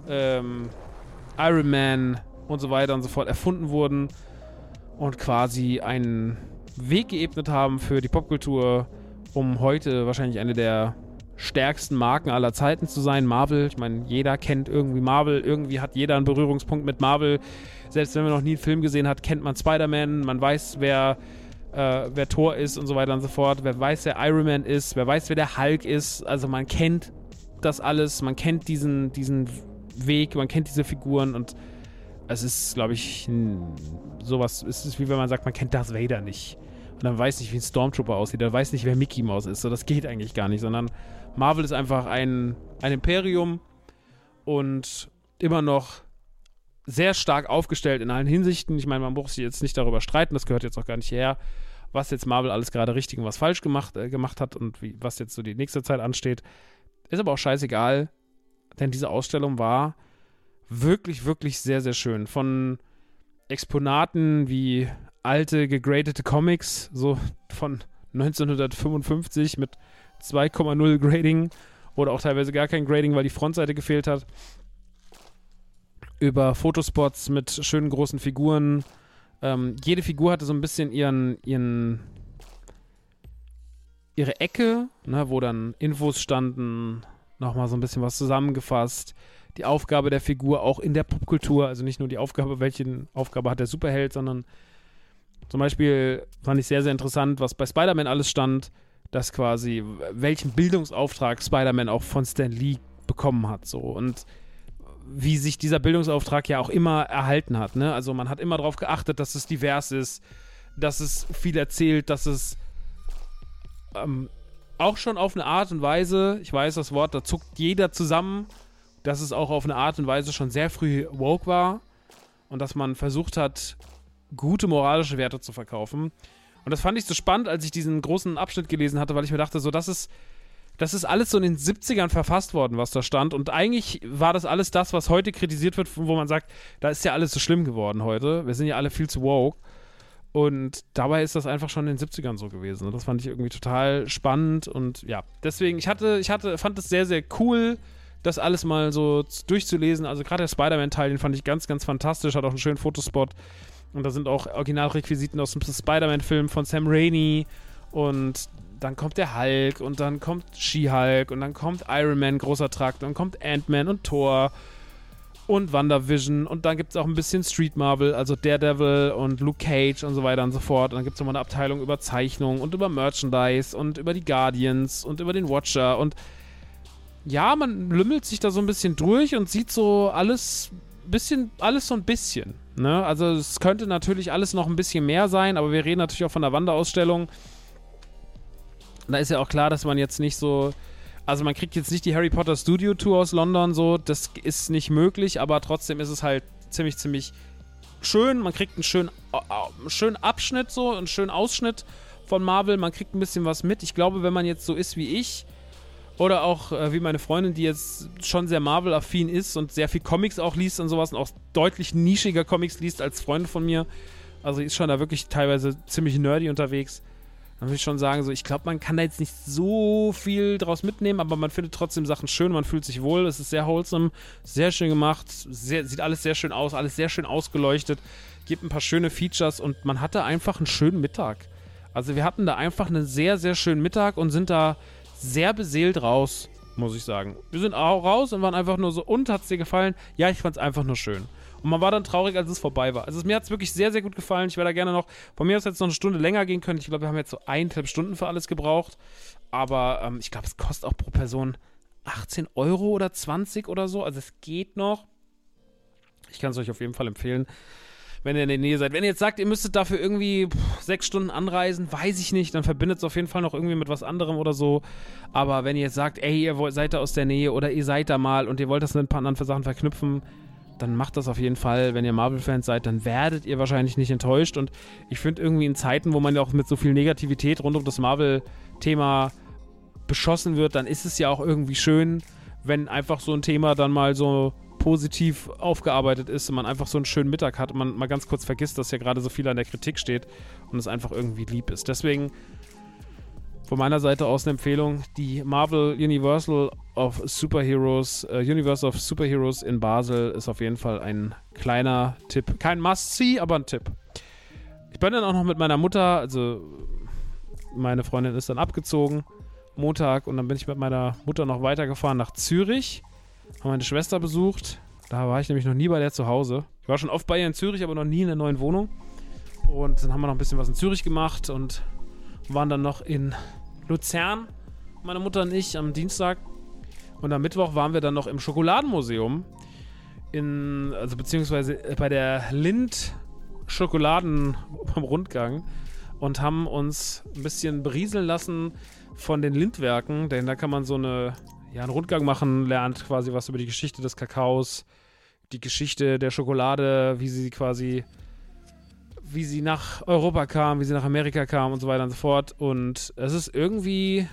Iron Man und so weiter und so fort erfunden wurden und quasi einen Weg geebnet haben für die Popkultur, um heute wahrscheinlich eine der stärksten Marken aller Zeiten zu sein. Marvel, ich meine, jeder kennt irgendwie Marvel, irgendwie hat jeder einen Berührungspunkt mit Marvel. Selbst wenn man noch nie einen Film gesehen hat, kennt man Spider-Man, man weiß, wer Thor ist und so weiter und so fort, wer weiß, wer Iron Man ist, wer weiß, wer der Hulk ist, also man kennt das alles, man kennt diesen Weg, man kennt diese Figuren und es ist, glaube ich, sowas, es ist wie wenn man sagt, man kennt Darth Vader nicht und dann weiß nicht, wie ein Stormtrooper aussieht, dann weiß nicht, wer Mickey Mouse ist, so, das geht eigentlich gar nicht, sondern Marvel ist einfach ein Imperium und immer noch sehr stark aufgestellt in allen Hinsichten. Ich meine, man braucht sich jetzt nicht darüber streiten, das gehört jetzt auch gar nicht hierher, was jetzt Marvel alles gerade richtig und was falsch gemacht hat und was jetzt so die nächste Zeit ansteht. Ist aber auch scheißegal, denn diese Ausstellung war wirklich, wirklich sehr, sehr schön. Von Exponaten wie alte, gegradete Comics, so von 1955 mit 2,0 Grading oder auch teilweise gar kein Grading, weil die Frontseite gefehlt hat, über Fotospots mit schönen großen Figuren. Jede Figur hatte so ein bisschen ihre Ecke, ne, wo dann Infos standen, nochmal so ein bisschen was zusammengefasst. Die Aufgabe der Figur auch in der Popkultur, also nicht nur die Aufgabe, welche Aufgabe hat der Superheld, sondern zum Beispiel fand ich sehr, sehr interessant, was bei Spider-Man alles stand, dass quasi, welchen Bildungsauftrag Spider-Man auch von Stan Lee bekommen hat, so. Und wie sich dieser Bildungsauftrag ja auch immer erhalten hat, ne? Also man hat immer darauf geachtet, dass es divers ist, dass es viel erzählt, dass es auch schon auf eine Art und Weise, ich weiß das Wort, da zuckt jeder zusammen, dass es auch auf eine Art und Weise schon sehr früh woke war und dass man versucht hat, gute moralische Werte zu verkaufen. Und das fand ich so spannend, als ich diesen großen Abschnitt gelesen hatte, weil ich mir dachte, so, das ist alles so in den 70ern verfasst worden, was da stand. Und eigentlich war das alles das, was heute kritisiert wird, wo man sagt, da ist ja alles so schlimm geworden heute. Wir sind ja alle viel zu woke. Und dabei ist das einfach schon in den 70ern so gewesen. Und das fand ich irgendwie total spannend. Und ja, deswegen, fand es sehr, sehr cool, das alles mal so durchzulesen. Also gerade der Spider-Man-Teil, den fand ich ganz, ganz fantastisch. Hat auch einen schönen Fotospot. Und da sind auch Originalrequisiten aus dem Spider-Man-Film von Sam Raimi. Und dann kommt der Hulk und dann kommt She-Hulk und dann kommt Iron Man, großer Trakt, und dann kommt Ant-Man und Thor und WandaVision und dann gibt es auch ein bisschen Street Marvel, also Daredevil und Luke Cage und so weiter und so fort. Und dann gibt es nochmal eine Abteilung über Zeichnung und über Merchandise und über die Guardians und über den Watcher. Und ja, man lümmelt sich da so ein bisschen durch und sieht so alles so ein bisschen. Ne? Also es könnte natürlich alles noch ein bisschen mehr sein, aber wir reden natürlich auch von der Wanderausstellung. Da ist ja auch klar, dass man jetzt nicht so, also man kriegt jetzt nicht die Harry Potter Studio Tour aus London, so, das ist nicht möglich, aber trotzdem ist es halt ziemlich, ziemlich schön. Man kriegt einen schönen Abschnitt, so, einen schönen Ausschnitt von Marvel, man kriegt ein bisschen was mit. Ich glaube, wenn man jetzt so ist wie ich oder auch wie meine Freundin, die jetzt schon sehr Marvel-affin ist und sehr viel Comics auch liest und sowas und auch deutlich nischiger Comics liest als Freunde von mir, also die ist schon da wirklich teilweise ziemlich nerdy unterwegs. Dann würde ich schon sagen, so, ich glaube, man kann da jetzt nicht so viel draus mitnehmen, aber man findet trotzdem Sachen schön, man fühlt sich wohl, es ist sehr wholesome, sehr schön gemacht, sieht alles sehr schön aus, alles sehr schön ausgeleuchtet, gibt ein paar schöne Features und man hatte einfach einen schönen Mittag. Also wir hatten da einfach einen sehr, sehr schönen Mittag und sind da sehr beseelt raus, muss ich sagen. Wir sind auch raus und waren einfach nur so, und hat's dir gefallen? Ja, ich fand's einfach nur schön. Und man war dann traurig, als es vorbei war. Also mir hat es wirklich sehr, sehr gut gefallen. Ich wäre da gerne noch, von mir aus jetzt noch eine Stunde länger gehen können. Ich glaube, wir haben jetzt so 1,5 Stunden für alles gebraucht. Aber ich glaube, es kostet auch pro Person 18 Euro oder 20 oder so. Also es geht noch. Ich kann es euch auf jeden Fall empfehlen, wenn ihr in der Nähe seid. Wenn ihr jetzt sagt, ihr müsstet dafür irgendwie 6 Stunden anreisen, weiß ich nicht, dann verbindet es auf jeden Fall noch irgendwie mit was anderem oder so. Aber wenn ihr jetzt sagt, ey, ihr seid da aus der Nähe oder ihr seid da mal und ihr wollt das mit ein paar anderen Sachen verknüpfen, dann macht das auf jeden Fall. Wenn ihr Marvel-Fans seid, dann werdet ihr wahrscheinlich nicht enttäuscht. Und ich finde irgendwie in Zeiten, wo man ja auch mit so viel Negativität rund um das Marvel-Thema beschossen wird, dann ist es ja auch irgendwie schön, wenn einfach so ein Thema dann mal so positiv aufgearbeitet ist und man einfach so einen schönen Mittag hat und man mal ganz kurz vergisst, dass ja gerade so viel an der Kritik steht und es einfach irgendwie lieb ist. Deswegen von meiner Seite aus eine Empfehlung, die Marvel Universal of Superheroes, Universe of Superheroes in Basel ist auf jeden Fall ein kleiner Tipp. Kein Must-See, aber ein Tipp. Ich bin dann auch noch mit meiner Mutter, also meine Freundin ist dann abgezogen, Montag, und dann bin ich mit meiner Mutter noch weitergefahren nach Zürich, habe meine Schwester besucht, da war ich nämlich noch nie bei der zu Hause. Ich war schon oft bei ihr in Zürich, aber noch nie in der neuen Wohnung. Und dann haben wir noch ein bisschen was in Zürich gemacht und waren dann noch in Luzern, meine Mutter und ich, am Dienstag. Und am Mittwoch waren wir dann noch im Schokoladenmuseum, beziehungsweise bei der Lindt Schokoladen beim Rundgang und haben uns ein bisschen berieseln lassen von den Lindt-Werken, denn da kann man so einen Rundgang machen, lernt quasi was über die Geschichte des Kakaos, die Geschichte der Schokolade, wie sie nach Europa kam, wie sie nach Amerika kam und so weiter und so fort. Und es ist irgendwie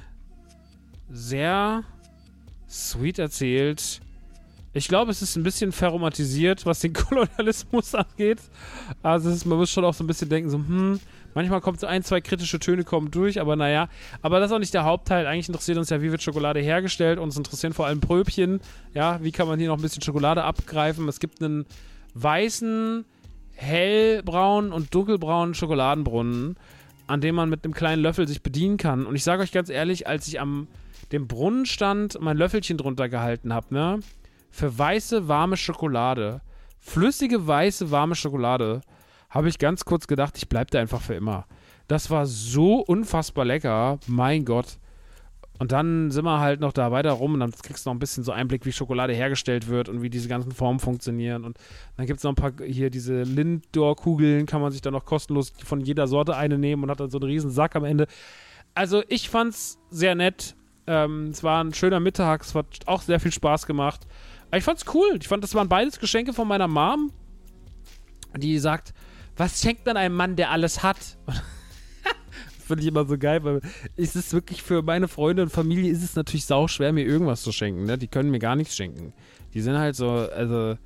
sehr sweet erzählt. Ich glaube, es ist ein bisschen verromantisiert, was den Kolonialismus angeht. Also man muss schon auch so ein bisschen denken, so, manchmal kommt so 1, 2 kritische Töne kommen durch, aber naja. Aber das ist auch nicht der Hauptteil. Eigentlich interessiert uns ja, wie wird Schokolade hergestellt. Uns interessieren vor allem Pröbchen. Ja, wie kann man hier noch ein bisschen Schokolade abgreifen? Es gibt einen weißen, hellbraunen und dunkelbraunen Schokoladenbrunnen, an dem man mit einem kleinen Löffel sich bedienen kann. Und ich sage euch ganz ehrlich, als ich am dem Brunnen stand, mein Löffelchen drunter gehalten habe, ne? Für weiße, warme Schokolade, flüssige, weiße, warme Schokolade, habe ich ganz kurz gedacht, ich bleibe da einfach für immer. Das war so unfassbar lecker, mein Gott. Und dann sind wir halt noch da weiter rum und dann kriegst du noch ein bisschen so Einblick, wie Schokolade hergestellt wird und wie diese ganzen Formen funktionieren. Und dann gibt es noch ein paar, hier diese Lindor-Kugeln, kann man sich dann noch kostenlos von jeder Sorte eine nehmen und hat dann so einen riesen Sack am Ende. Also ich fand's sehr nett. Es war ein schöner Mittag, es hat auch sehr viel Spaß gemacht. Ich fand's cool. Ich fand, das waren beides Geschenke von meiner Mom, die sagt, was schenkt man einem Mann, der alles hat? Das finde ich immer so geil, weil es ist wirklich für meine Freunde und Familie ist es natürlich sauschwer, mir irgendwas zu schenken. Ne? Die können mir gar nichts schenken. Die sind halt so, also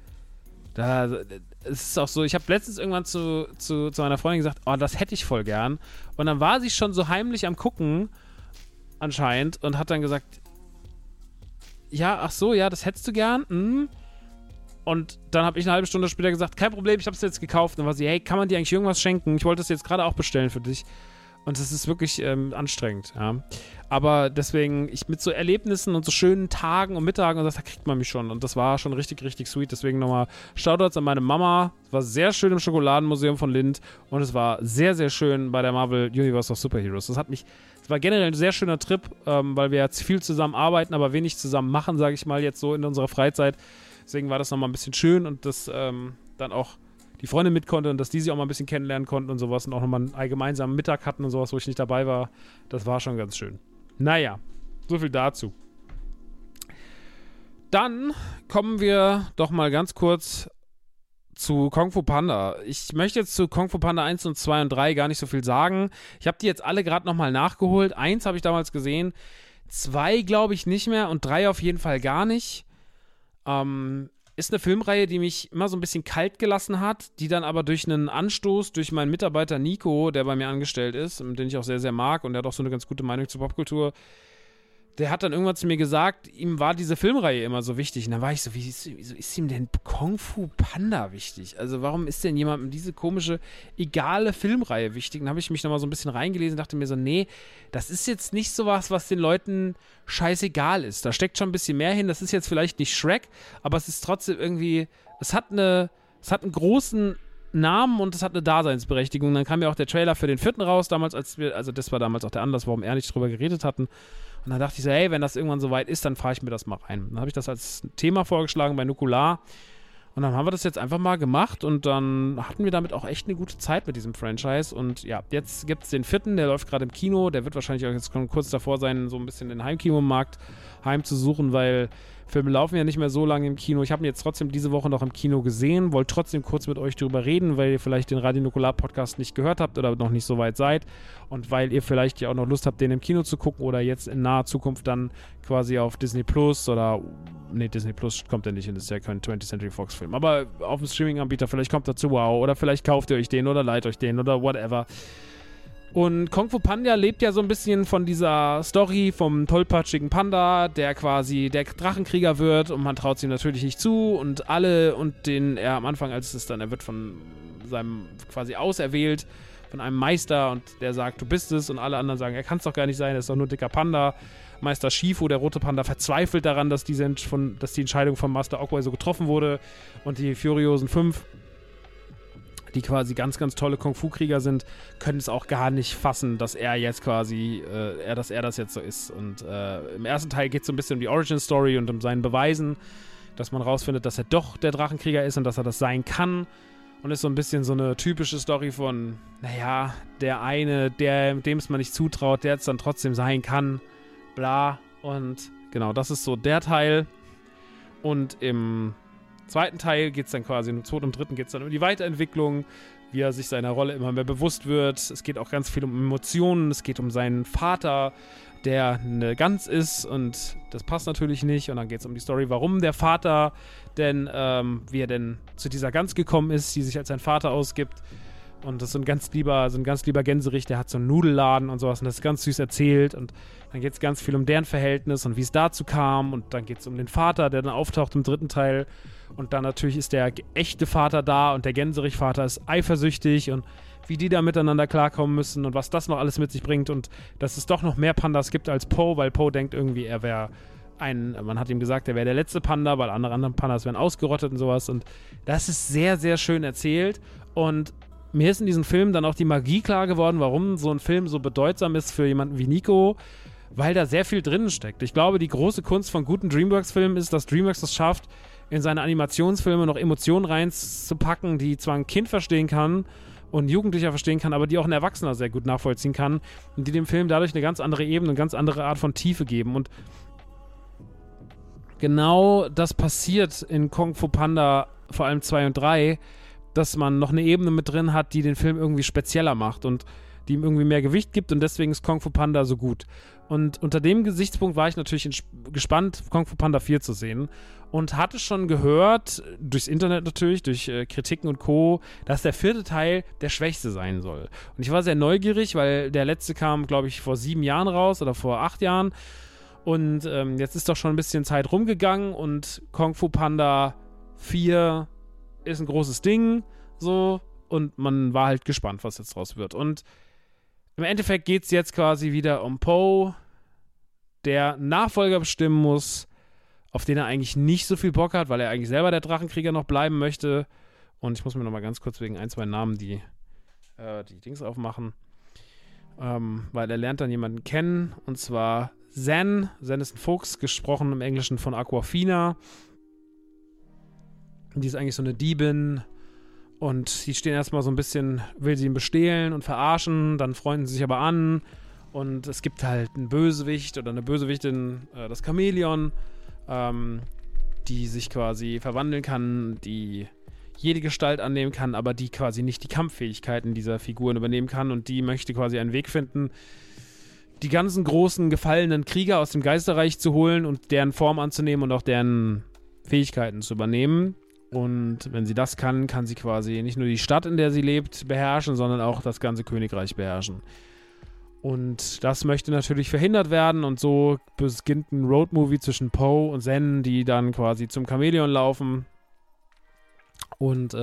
es ist auch so, ich habe letztens irgendwann zu meiner Freundin gesagt, oh, das hätte ich voll gern. Und dann war sie schon so heimlich am Gucken, anscheinend, und hat dann gesagt, ja, ach so, ja, das hättest du gern, Und dann habe ich eine halbe Stunde später gesagt, kein Problem, ich habe es jetzt gekauft. Und dann war sie, hey, kann man dir eigentlich irgendwas schenken? Ich wollte das jetzt gerade auch bestellen für dich. Und das ist wirklich anstrengend, ja. Aber deswegen, mit so Erlebnissen und so schönen Tagen und Mittagen und das, da kriegt man mich schon. Und das war schon richtig, richtig sweet. Deswegen nochmal Shoutouts an meine Mama. Es war sehr schön im Schokoladenmuseum von Lindt. Und es war sehr, sehr schön bei der Marvel Universe of Superheroes. Es war generell ein sehr schöner Trip, weil wir jetzt viel zusammen arbeiten, aber wenig zusammen machen, sage ich mal, jetzt so in unserer Freizeit. Deswegen war das nochmal ein bisschen schön und dass dann auch die Freundin mit konnte und dass die sich auch mal ein bisschen kennenlernen konnten und sowas und auch nochmal einen gemeinsamen Mittag hatten und sowas, wo ich nicht dabei war. Das war schon ganz schön. Naja, so viel dazu. Dann kommen wir doch mal ganz kurz zu Kung Fu Panda. Ich möchte jetzt zu Kung Fu Panda 1 und 2 und 3 gar nicht so viel sagen. Ich habe die jetzt alle gerade nochmal nachgeholt. 1 habe ich damals gesehen, 2 glaube ich nicht mehr und 3 auf jeden Fall gar nicht. Ist eine Filmreihe, die mich immer so ein bisschen kalt gelassen hat, die dann aber durch einen Anstoß durch meinen Mitarbeiter Nico, der bei mir angestellt ist, den ich auch sehr, sehr mag und der hat auch so eine ganz gute Meinung zur Popkultur, der hat dann irgendwann zu mir gesagt, ihm war diese Filmreihe immer so wichtig. Und dann war ich so, wieso ist ihm denn Kung Fu Panda wichtig? Also warum ist denn jemandem diese komische, egale Filmreihe wichtig? Und dann habe ich mich nochmal so ein bisschen reingelesen und dachte mir so, nee, das ist jetzt nicht sowas, was den Leuten scheißegal ist. Da steckt schon ein bisschen mehr hin. Das ist jetzt vielleicht nicht Shrek, aber es ist trotzdem irgendwie, es hat einen großen Namen und es hat eine Daseinsberechtigung. Und dann kam ja auch der Trailer für den 4. raus, damals, also das war damals auch der Anlass, warum er nicht drüber geredet hatten. Und dann dachte ich so, hey, wenn das irgendwann soweit ist, dann fahre ich mir das mal rein. Dann habe ich das als Thema vorgeschlagen bei Nukular. Und dann haben wir das jetzt einfach mal gemacht und dann hatten wir damit auch echt eine gute Zeit mit diesem Franchise. Und ja, jetzt gibt es den 4., der läuft gerade im Kino. Der wird wahrscheinlich auch jetzt kurz davor sein, so ein bisschen den Heimkinomarkt heimzusuchen, weil Filme laufen ja nicht mehr so lange im Kino. Ich habe ihn jetzt trotzdem diese Woche noch im Kino gesehen, wollte trotzdem kurz mit euch drüber reden, weil ihr vielleicht den Radio Nukular Podcast nicht gehört habt oder noch nicht so weit seid und weil ihr vielleicht ja auch noch Lust habt, den im Kino zu gucken oder jetzt in naher Zukunft dann quasi auf Disney Plus oder Disney Plus kommt ja nicht hin, das ist ja kein 20th Century Fox Film, aber auf dem Streaming-Anbieter, vielleicht kommt er zu Wow oder vielleicht kauft ihr euch den oder leiht euch den oder whatever. Und Kung Fu Panda lebt ja so ein bisschen von dieser Story vom tollpatschigen Panda, der quasi der Drachenkrieger wird und man traut es ihm natürlich nicht zu und den er am Anfang, er wird von seinem quasi auserwählt, von einem Meister und der sagt, du bist es und alle anderen sagen, er kann es doch gar nicht sein, er ist doch nur ein dicker Panda. Meister Shifu, der rote Panda, verzweifelt daran, dass die Entscheidung von Master Oogway so getroffen wurde und die Furiosen 5, die quasi ganz, ganz tolle Kung-Fu-Krieger sind, können es auch gar nicht fassen, dass er jetzt quasi, dass er das jetzt so ist. Und im ersten Teil geht es so ein bisschen um die Origin-Story und um seinen Beweisen, dass man rausfindet, dass er doch der Drachenkrieger ist und dass er das sein kann. Und ist so ein bisschen so eine typische Story von, naja, der eine, dem es man nicht zutraut, der es dann trotzdem sein kann, bla. Und genau, das ist so der Teil. Und im zweiten Teil geht es dann quasi, im zweiten und dritten geht es dann um die Weiterentwicklung, wie er sich seiner Rolle immer mehr bewusst wird. Es geht auch ganz viel um Emotionen, es geht um seinen Vater, der eine Gans ist und das passt natürlich nicht. Und dann geht es um die Story, warum der Vater denn, wie er denn zu dieser Gans gekommen ist, die sich als sein Vater ausgibt. Und das ist so ein ganz lieber Gänserich, der hat so einen Nudelladen und sowas und das ist ganz süß erzählt. Und dann geht es ganz viel um deren Verhältnis und wie es dazu kam. Und dann geht es um den Vater, der dann auftaucht im dritten Teil. Und dann natürlich ist der echte Vater da und der Gänserich-Vater ist eifersüchtig und wie die da miteinander klarkommen müssen und was das noch alles mit sich bringt und dass es doch noch mehr Pandas gibt als Poe, weil Poe denkt irgendwie, er wäre man hat ihm gesagt, er wäre der letzte Panda, weil andere Pandas wären ausgerottet und sowas. Und das ist sehr, sehr schön erzählt. Und mir ist in diesem Film dann auch die Magie klar geworden, warum so ein Film so bedeutsam ist für jemanden wie Nico, weil da sehr viel drin steckt. Ich glaube, die große Kunst von guten DreamWorks-Filmen ist, dass DreamWorks es schafft, in seine Animationsfilme noch Emotionen reinzupacken, die zwar ein Kind verstehen kann und ein Jugendlicher verstehen kann, aber die auch ein Erwachsener sehr gut nachvollziehen kann und die dem Film dadurch eine ganz andere Ebene, eine ganz andere Art von Tiefe geben. Und genau das passiert in Kung Fu Panda, vor allem 2 und 3, dass man noch eine Ebene mit drin hat, die den Film irgendwie spezieller macht und die ihm irgendwie mehr Gewicht gibt und deswegen ist Kung Fu Panda so gut. Und unter dem Gesichtspunkt war ich natürlich gespannt, Kung Fu Panda 4 zu sehen und hatte schon gehört, durchs Internet natürlich, durch Kritiken und Co., dass der 4. Teil der schwächste sein soll. Und ich war sehr neugierig, weil der letzte kam, glaube ich, vor 7 Jahren raus oder vor 8 Jahren und jetzt ist doch schon ein bisschen Zeit rumgegangen und Kung Fu Panda 4 ist ein großes Ding, so, und man war halt gespannt, was jetzt draus wird. Und im Endeffekt geht es jetzt quasi wieder um Poe, der Nachfolger bestimmen muss, auf den er eigentlich nicht so viel Bock hat, weil er eigentlich selber der Drachenkrieger noch bleiben möchte. Und ich muss mir noch mal ganz kurz wegen 1, 2 Namen die Dings aufmachen. Weil er lernt dann jemanden kennen, und zwar Zen. Zen ist ein Fuchs, gesprochen im Englischen von Aquafina. Die ist eigentlich so eine Diebin und die stehen erstmal so ein bisschen, will sie ihn bestehlen und verarschen, dann freunden sie sich aber an und es gibt halt einen Bösewicht oder eine Bösewichtin, das Chamäleon, die sich quasi verwandeln kann, die jede Gestalt annehmen kann, aber die quasi nicht die Kampffähigkeiten dieser Figuren übernehmen kann und die möchte quasi einen Weg finden, die ganzen großen gefallenen Krieger aus dem Geisterreich zu holen und deren Form anzunehmen und auch deren Fähigkeiten zu übernehmen. Und wenn sie das kann, kann sie quasi nicht nur die Stadt, in der sie lebt, beherrschen, sondern auch das ganze Königreich beherrschen. Und das möchte natürlich verhindert werden und so beginnt ein Roadmovie zwischen Poe und Zen, die dann quasi zum Chamäleon laufen und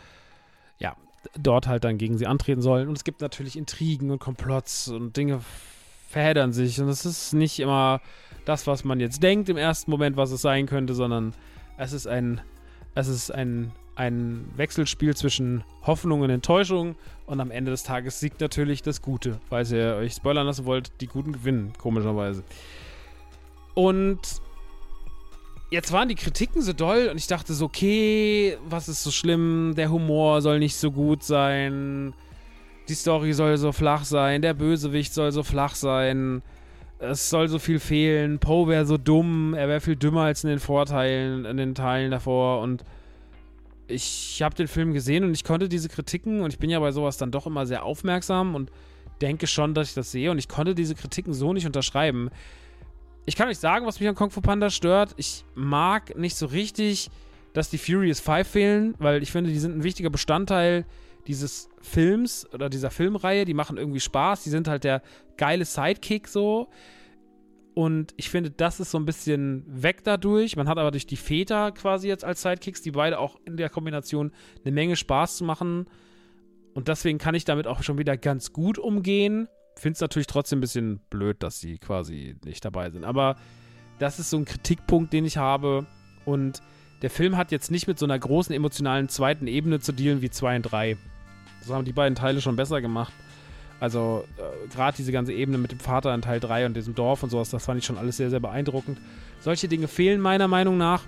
dort halt dann gegen sie antreten sollen. Und es gibt natürlich Intrigen und Komplotts und Dinge verheddern sich und es ist nicht immer das, was man jetzt denkt im ersten Moment, was es sein könnte, sondern es ist ein Wechselspiel zwischen Hoffnung und Enttäuschung und am Ende des Tages siegt natürlich das Gute. Falls ihr euch spoilern lassen wollt, die Guten gewinnen, komischerweise. Und jetzt waren die Kritiken so doll und ich dachte so, okay, was ist so schlimm? Der Humor soll nicht so gut sein, die Story soll so flach sein, der Bösewicht soll so flach sein, es soll so viel fehlen, Poe wäre so dumm, er wäre viel dümmer als in den Teilen davor und ich habe den Film gesehen und ich konnte diese Kritiken und ich bin ja bei sowas dann doch immer sehr aufmerksam und denke schon, dass ich das sehe und ich konnte diese Kritiken so nicht unterschreiben. Ich kann euch sagen, was mich an Kung Fu Panda stört. Ich mag nicht so richtig, dass die Furious 5 fehlen, weil ich finde, die sind ein wichtiger Bestandteil dieses Films oder dieser Filmreihe. Die machen irgendwie Spaß, die sind halt der geile Sidekick so. Und ich finde, das ist so ein bisschen weg dadurch. Man hat aber durch die Väter quasi jetzt als Sidekicks, die beide auch in der Kombination eine Menge Spaß zu machen. Und deswegen kann ich damit auch schon wieder ganz gut umgehen. Finde es natürlich trotzdem ein bisschen blöd, dass sie quasi nicht dabei sind. Aber das ist so ein Kritikpunkt, den ich habe. Und der Film hat jetzt nicht mit so einer großen emotionalen zweiten Ebene zu dealen wie 2 und 3. Das haben die beiden Teile schon besser gemacht. Also gerade diese ganze Ebene mit dem Vater in Teil 3 und diesem Dorf und sowas, das fand ich schon alles sehr, sehr beeindruckend. Solche Dinge fehlen meiner Meinung nach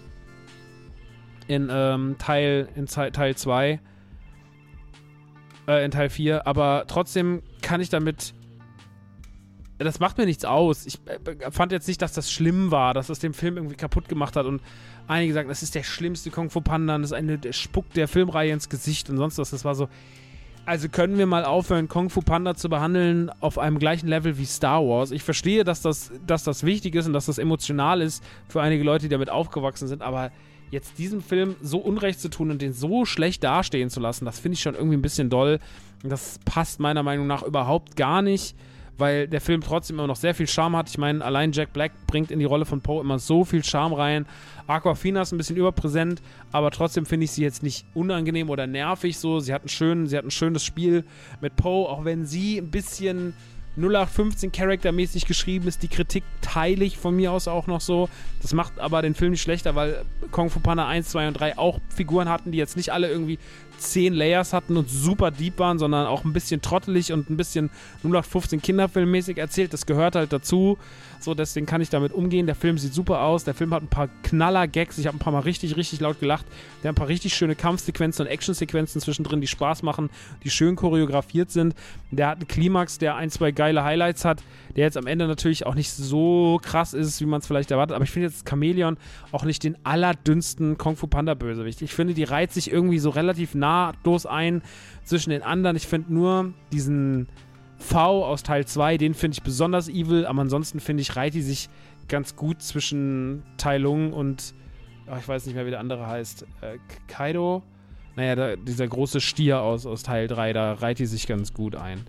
in Teil 2, in Teil 4, aber trotzdem kann ich damit das macht mir nichts aus. Ich fand jetzt nicht, dass das schlimm war, dass das den Film irgendwie kaputt gemacht hat und einige sagen, das ist der schlimmste Kung Fu Panda, das ist der spuckt der Filmreihe ins Gesicht und sonst was. Das war so, also können wir mal aufhören, Kung Fu Panda zu behandeln auf einem gleichen Level wie Star Wars. Ich verstehe, dass das wichtig ist und dass das emotional ist für einige Leute, die damit aufgewachsen sind, aber jetzt diesem Film so Unrecht zu tun und den so schlecht dastehen zu lassen, das finde ich schon irgendwie ein bisschen doll. Das passt meiner Meinung nach überhaupt gar nicht, weil der Film trotzdem immer noch sehr viel Charme hat. Ich meine, allein Jack Black bringt in die Rolle von Poe immer so viel Charme rein. Awkwafina ist ein bisschen überpräsent, aber trotzdem finde ich sie jetzt nicht unangenehm oder nervig so. Sie hat ein schönes Spiel mit Poe, auch wenn sie ein bisschen 0815 charaktermäßig geschrieben ist. Die Kritik teile ich von mir aus auch noch so. Das macht aber den Film nicht schlechter, weil Kung Fu Panda 1, 2 und 3 auch Figuren hatten, die jetzt nicht alle irgendwie 10 Layers hatten und super deep waren, sondern auch ein bisschen trottelig und ein bisschen 0815 Kinderfilmmäßig erzählt. Das gehört halt dazu. So, deswegen kann ich damit umgehen. Der Film sieht super aus. Der Film hat ein paar Knaller-Gags. Ich habe ein paar Mal richtig, richtig laut gelacht. Der hat ein paar richtig schöne Kampfsequenzen und Actionsequenzen zwischendrin, die Spaß machen, die schön choreografiert sind. Der hat einen Klimax, der ein, zwei geile Highlights hat, der jetzt am Ende natürlich auch nicht so krass ist, wie man es vielleicht erwartet. Aber ich finde jetzt Chameleon auch nicht den allerdünnsten Kung Fu Panda Bösewicht. Ich finde, die reiht sich irgendwie so relativ nahtlos ein zwischen den anderen. Ich finde nur diesen V aus Teil 2, den finde ich besonders evil, aber ansonsten finde ich, reiht die sich ganz gut zwischen Tai Lung und, ich weiß nicht mehr, wie der andere heißt, Kaido? Naja, dieser große Stier aus Teil 3, da reiht die sich ganz gut ein.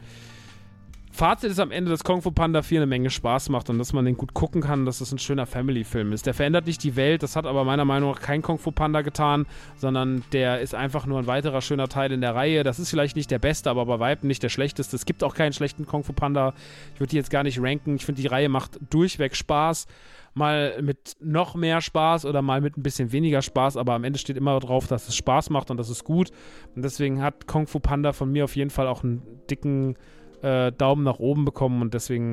Fazit ist am Ende, dass Kung Fu Panda 4 eine Menge Spaß macht und dass man den gut gucken kann, dass das ein schöner Family-Film ist. Der verändert nicht die Welt, das hat aber meiner Meinung nach kein Kung Fu Panda getan, sondern der ist einfach nur ein weiterer schöner Teil in der Reihe. Das ist vielleicht nicht der beste, aber bei Weitem nicht der schlechteste. Es gibt auch keinen schlechten Kung Fu Panda. Ich würde die jetzt gar nicht ranken. Ich finde, die Reihe macht durchweg Spaß. Mal mit noch mehr Spaß oder mal mit ein bisschen weniger Spaß, aber am Ende steht immer drauf, dass es Spaß macht und das ist gut. Und deswegen hat Kung Fu Panda von mir auf jeden Fall auch einen dicken Daumen nach oben bekommen und deswegen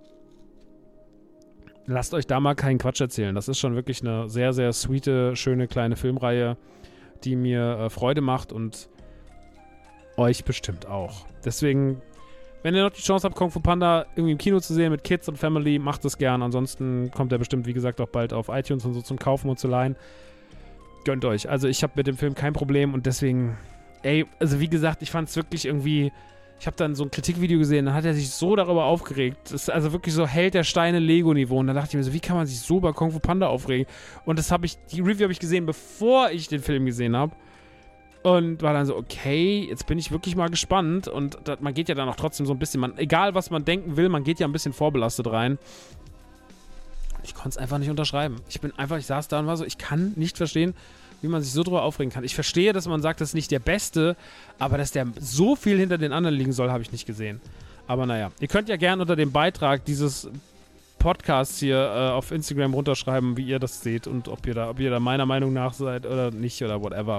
lasst euch da mal keinen Quatsch erzählen. Das ist schon wirklich eine sehr, sehr sweete, schöne kleine Filmreihe, die mir Freude macht und euch bestimmt auch. Deswegen, wenn ihr noch die Chance habt, Kung Fu Panda irgendwie im Kino zu sehen mit Kids und Family, macht es gern. Ansonsten kommt er bestimmt, wie gesagt, auch bald auf iTunes und so zum Kaufen und zu leihen. Gönnt euch. Also ich habe mit dem Film kein Problem und deswegen, also wie gesagt, ich fand es wirklich irgendwie. Ich habe dann so ein Kritikvideo gesehen, dann hat er sich so darüber aufgeregt. Das ist also wirklich so Held der Steine Lego-Niveau. Und dann dachte ich mir so, wie kann man sich so bei Kung Fu Panda aufregen? Und die Review habe ich gesehen, bevor ich den Film gesehen habe. Und war dann so, okay, jetzt bin ich wirklich mal gespannt. Und man geht ja dann auch trotzdem so ein bisschen, egal was man denken will, man geht ja ein bisschen vorbelastet rein. Ich konnte es einfach nicht unterschreiben. Ich saß da und war so, ich kann nicht verstehen, wie man sich so drüber aufregen kann. Ich verstehe, dass man sagt, das ist nicht der Beste, aber dass der so viel hinter den anderen liegen soll, habe ich nicht gesehen. Aber naja, ihr könnt ja gerne unter dem Beitrag dieses Podcasts hier auf Instagram runterschreiben, wie ihr das seht und ob ihr da meiner Meinung nach seid oder nicht oder whatever.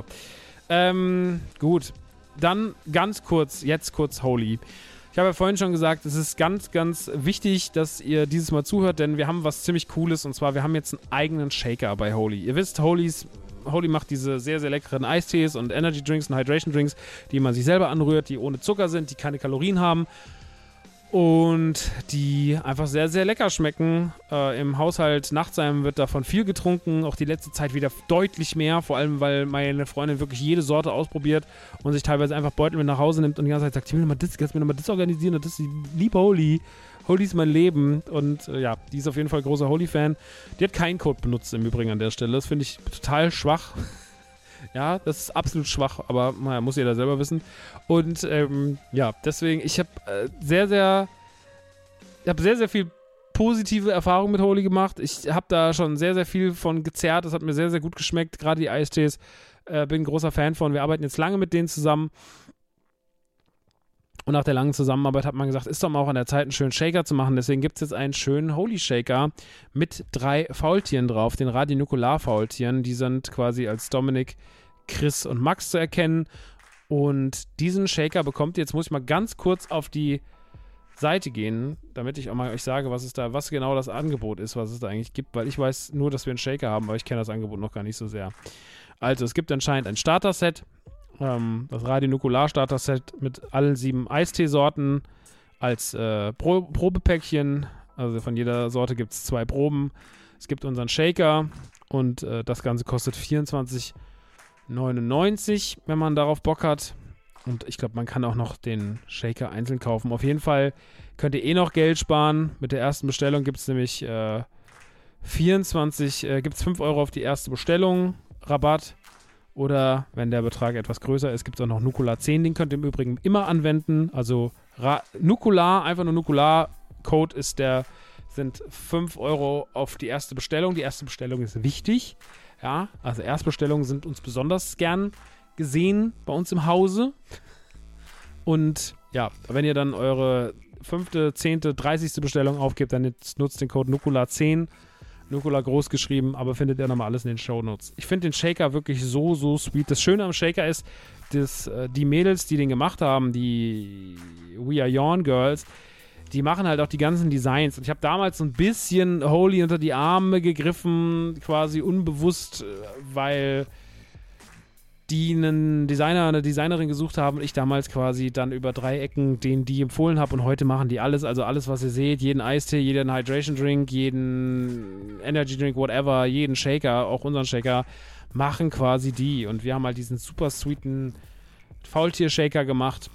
Gut, dann jetzt kurz Holy. Ich habe ja vorhin schon gesagt, es ist ganz, ganz wichtig, dass ihr dieses Mal zuhört, denn wir haben was ziemlich Cooles und zwar, wir haben jetzt einen eigenen Shaker bei Holy. Ihr wisst, Holy macht diese sehr, sehr leckeren Eistees und Energy Drinks und Hydration Drinks, die man sich selber anrührt, die ohne Zucker sind, die keine Kalorien haben und die einfach sehr, sehr lecker schmecken. Im Haushalt Nachtsheim wird davon viel getrunken, auch die letzte Zeit wieder deutlich mehr, vor allem, weil meine Freundin wirklich jede Sorte ausprobiert und sich teilweise einfach Beutel mit nach Hause nimmt und die ganze Zeit sagt, ich will mir noch mal das organisieren und das liebe Holy. Holy ist mein Leben und ja, die ist auf jeden Fall großer Holy-Fan. Die hat keinen Code benutzt im Übrigen an der Stelle. Das finde ich total schwach. Ja, das ist absolut schwach, aber naja, muss jeder selber wissen. Und ja, deswegen, ich habe sehr, sehr viel positive Erfahrungen mit Holy gemacht. Ich habe da schon sehr, sehr viel von gezerrt. Das hat mir sehr, sehr gut geschmeckt, gerade die Eistees. Bin ein großer Fan von. Wir arbeiten jetzt lange mit denen zusammen. Und nach der langen Zusammenarbeit hat man gesagt, ist doch mal auch an der Zeit, einen schönen Shaker zu machen. Deswegen gibt es jetzt einen schönen Holy Shaker mit 3 Faultieren drauf, den Radionukular-Faultieren. Die sind quasi als Dominik, Chris und Max zu erkennen. Und diesen Shaker bekommt ihr, jetzt muss ich mal ganz kurz auf die Seite gehen, damit ich auch mal euch sage, was genau das Angebot ist, was es da eigentlich gibt, weil ich weiß nur, dass wir einen Shaker haben, aber ich kenne das Angebot noch gar nicht so sehr. Also, es gibt anscheinend ein Starter-Set, das Radionukular-Starter-Set mit allen 7 Eisteesorten, als Probepäckchen. Also von jeder Sorte gibt es 2 Proben. Es gibt unseren Shaker und das Ganze kostet 24,99, wenn man darauf Bock hat. Und ich glaube, man kann auch noch den Shaker einzeln kaufen. Auf jeden Fall könnt ihr noch Geld sparen. Mit der ersten Bestellung gibt es nämlich 5 Euro auf die erste Bestellung Rabatt. Oder wenn der Betrag etwas größer ist, gibt es auch noch Nukular 10. Den könnt ihr im Übrigen immer anwenden. Also Nukular, einfach nur Nukular. Code sind 5 Euro auf die erste Bestellung. Die erste Bestellung ist wichtig. Ja, also Erstbestellungen sind uns besonders gern gesehen bei uns im Hause. Und ja, wenn ihr dann eure 5., 10., 30. Bestellung aufgebt, dann nutzt den Code Nukular10. Nukular groß geschrieben, aber findet ihr nochmal alles in den Shownotes. Ich finde den Shaker wirklich so, so sweet. Das Schöne am Shaker ist, dass die Mädels, die den gemacht haben, die We Are Yawn Girls, die machen halt auch die ganzen Designs. Und ich habe damals so ein bisschen Holy unter die Arme gegriffen, quasi unbewusst, weil die einen Designer, eine Designerin gesucht haben und ich damals quasi dann über 3 Ecken die empfohlen habe und heute machen die alles, also alles, was ihr seht, jeden Eistee, jeden Hydration Drink, jeden Energy Drink, whatever, jeden Shaker, auch unseren Shaker, machen quasi die und wir haben halt diesen super sweeten Faultier-Shaker gemacht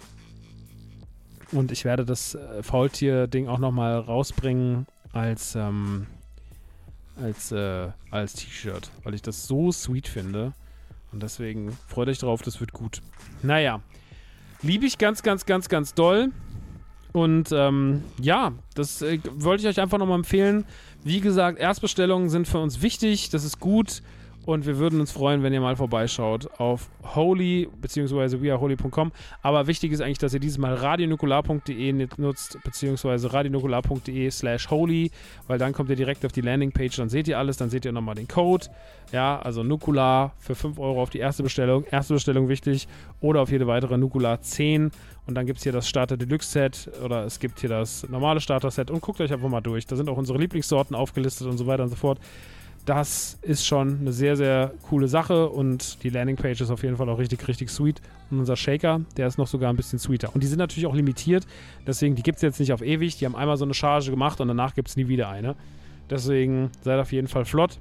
und ich werde das Faultier-Ding auch nochmal rausbringen als T-Shirt, weil ich das so sweet finde. Und deswegen freut euch drauf, das wird gut. Naja, liebe ich ganz, ganz, ganz, ganz doll. Und ja, das wollte ich euch einfach nochmal empfehlen. Wie gesagt, Erstbestellungen sind für uns wichtig, das ist gut. Und wir würden uns freuen, wenn ihr mal vorbeischaut auf Holy bzw. weareholy.com. Aber wichtig ist eigentlich, dass ihr dieses Mal radionukular.de nutzt, beziehungsweise radionukular.de/holy, weil dann kommt ihr direkt auf die Landingpage, dann seht ihr alles, dann seht ihr nochmal den Code. Ja, also Nukular für 5 Euro auf die erste Bestellung. Erste Bestellung wichtig. Oder auf jede weitere Nukular 10. Und dann gibt es hier das Starter Deluxe Set oder es gibt hier das normale Starter Set. Und guckt euch einfach mal durch. Da sind auch unsere Lieblingssorten aufgelistet und so weiter und so fort. Das ist schon eine sehr, sehr coole Sache und die Landingpage ist auf jeden Fall auch richtig, richtig sweet. Und unser Shaker, der ist noch sogar ein bisschen sweeter. Und die sind natürlich auch limitiert, deswegen, die gibt es jetzt nicht auf ewig. Die haben einmal so eine Charge gemacht und danach gibt es nie wieder eine. Deswegen seid auf jeden Fall flott.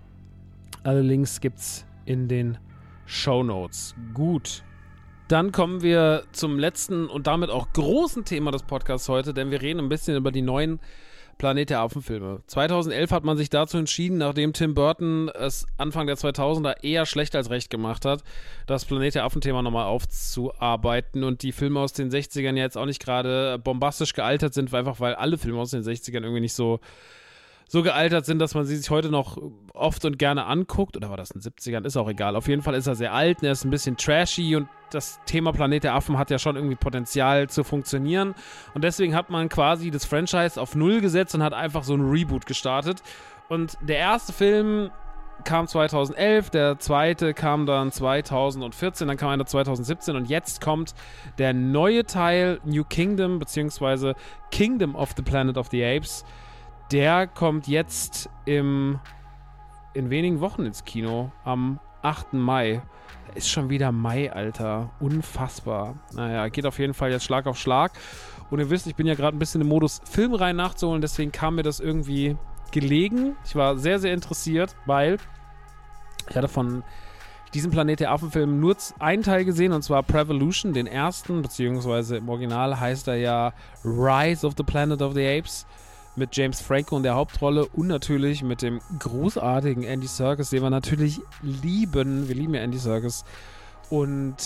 Alle Links gibt's in den Shownotes. Gut. Dann kommen wir zum letzten und damit auch großen Thema des Podcasts heute, denn wir reden ein bisschen über die neuen Planet der Affen-Filme. 2011 hat man sich dazu entschieden, nachdem Tim Burton es Anfang der 2000er eher schlecht als recht gemacht hat, das Planet der Affen-Thema nochmal aufzuarbeiten und die Filme aus den 60ern ja jetzt auch nicht gerade bombastisch gealtert sind, weil alle Filme aus den 60ern irgendwie nicht so gealtert sind, dass man sie sich heute noch oft und gerne anguckt. Oder war das in den 70ern? Ist auch egal. Auf jeden Fall ist er sehr alt, er ist ein bisschen trashy und das Thema Planet der Affen hat ja schon irgendwie Potenzial zu funktionieren. Und deswegen hat man quasi das Franchise auf Null gesetzt und hat einfach so ein Reboot gestartet. Und der erste Film kam 2011, der zweite kam dann 2014, dann kam einer 2017 und jetzt kommt der neue Teil New Kingdom, beziehungsweise Kingdom of the Planet of the Apes. Der kommt jetzt in wenigen Wochen ins Kino, am 8. Mai. Ist schon wieder Mai, Alter. Unfassbar. Naja, geht auf jeden Fall jetzt Schlag auf Schlag. Und ihr wisst, ich bin ja gerade ein bisschen im Modus, Filmreihen nachzuholen, deswegen kam mir das irgendwie gelegen. Ich war sehr, sehr interessiert, weil ich hatte von diesem Planet der Affen-Film nur einen Teil gesehen, und zwar Prevolution, den ersten, beziehungsweise im Original heißt er ja Rise of the Planet of the Apes. Mit James Franco in der Hauptrolle und natürlich mit dem großartigen Andy Serkis, den wir natürlich lieben. Wir lieben ja Andy Serkis. Und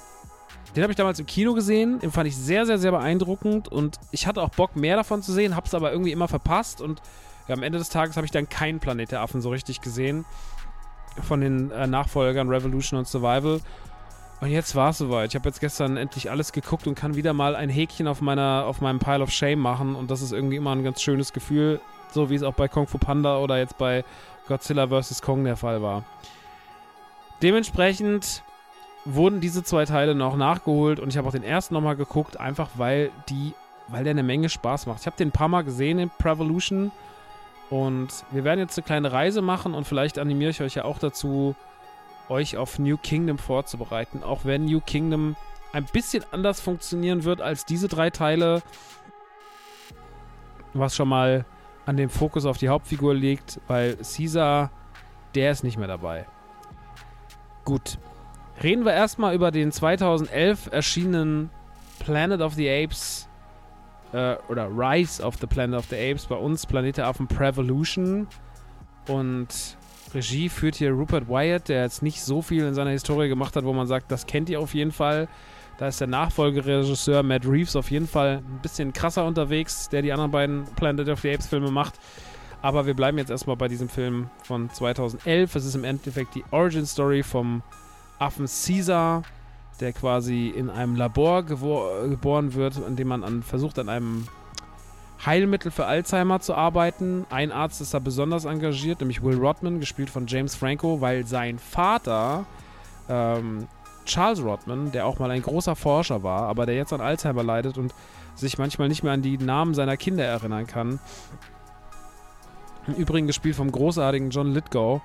den habe ich damals im Kino gesehen. Den fand ich sehr, sehr, sehr beeindruckend. Und ich hatte auch Bock, mehr davon zu sehen, habe es aber irgendwie immer verpasst. Und ja, am Ende des Tages habe ich dann keinen Planet der Affen so richtig gesehen. Von den Nachfolgern Revolution und Survival. Und jetzt war es soweit. Ich habe jetzt gestern endlich alles geguckt und kann wieder mal ein Häkchen auf meinem Pile of Shame machen. Und das ist irgendwie immer ein ganz schönes Gefühl. So wie es auch bei Kung Fu Panda oder jetzt bei Godzilla vs. Kong der Fall war. Dementsprechend wurden diese 2 Teile noch nachgeholt. Und ich habe auch den ersten nochmal geguckt, einfach weil der eine Menge Spaß macht. Ich habe den ein paar Mal gesehen in Prevolution. Und wir werden jetzt eine kleine Reise machen. Und vielleicht animiere ich euch ja auch dazu, euch auf New Kingdom vorzubereiten, auch wenn New Kingdom ein bisschen anders funktionieren wird als diese 3 Teile, was schon mal an dem Fokus auf die Hauptfigur liegt, weil Caesar, der ist nicht mehr dabei. Gut. Reden wir erstmal über den 2011 erschienenen Planet of the Apes oder Rise of the Planet of the Apes, bei uns Planet der Affen Prevolution. Und Regie führt hier Rupert Wyatt, der jetzt nicht so viel in seiner Historie gemacht hat, wo man sagt, das kennt ihr auf jeden Fall. Da ist der Nachfolgeregisseur Matt Reeves auf jeden Fall ein bisschen krasser unterwegs, der die anderen beiden Planet of the Apes Filme macht. Aber wir bleiben jetzt erstmal bei diesem Film von 2011. Es ist im Endeffekt die Origin-Story vom Affen Caesar, der quasi in einem Labor geboren wird, in dem man versucht, an einem Heilmittel für Alzheimer zu arbeiten. Ein Arzt ist da besonders engagiert, nämlich Will Rodman, gespielt von James Franco, weil sein Vater, Charles Rodman, der auch mal ein großer Forscher war, aber der jetzt an Alzheimer leidet und sich manchmal nicht mehr an die Namen seiner Kinder erinnern kann. Im Übrigen gespielt vom großartigen John Lithgow.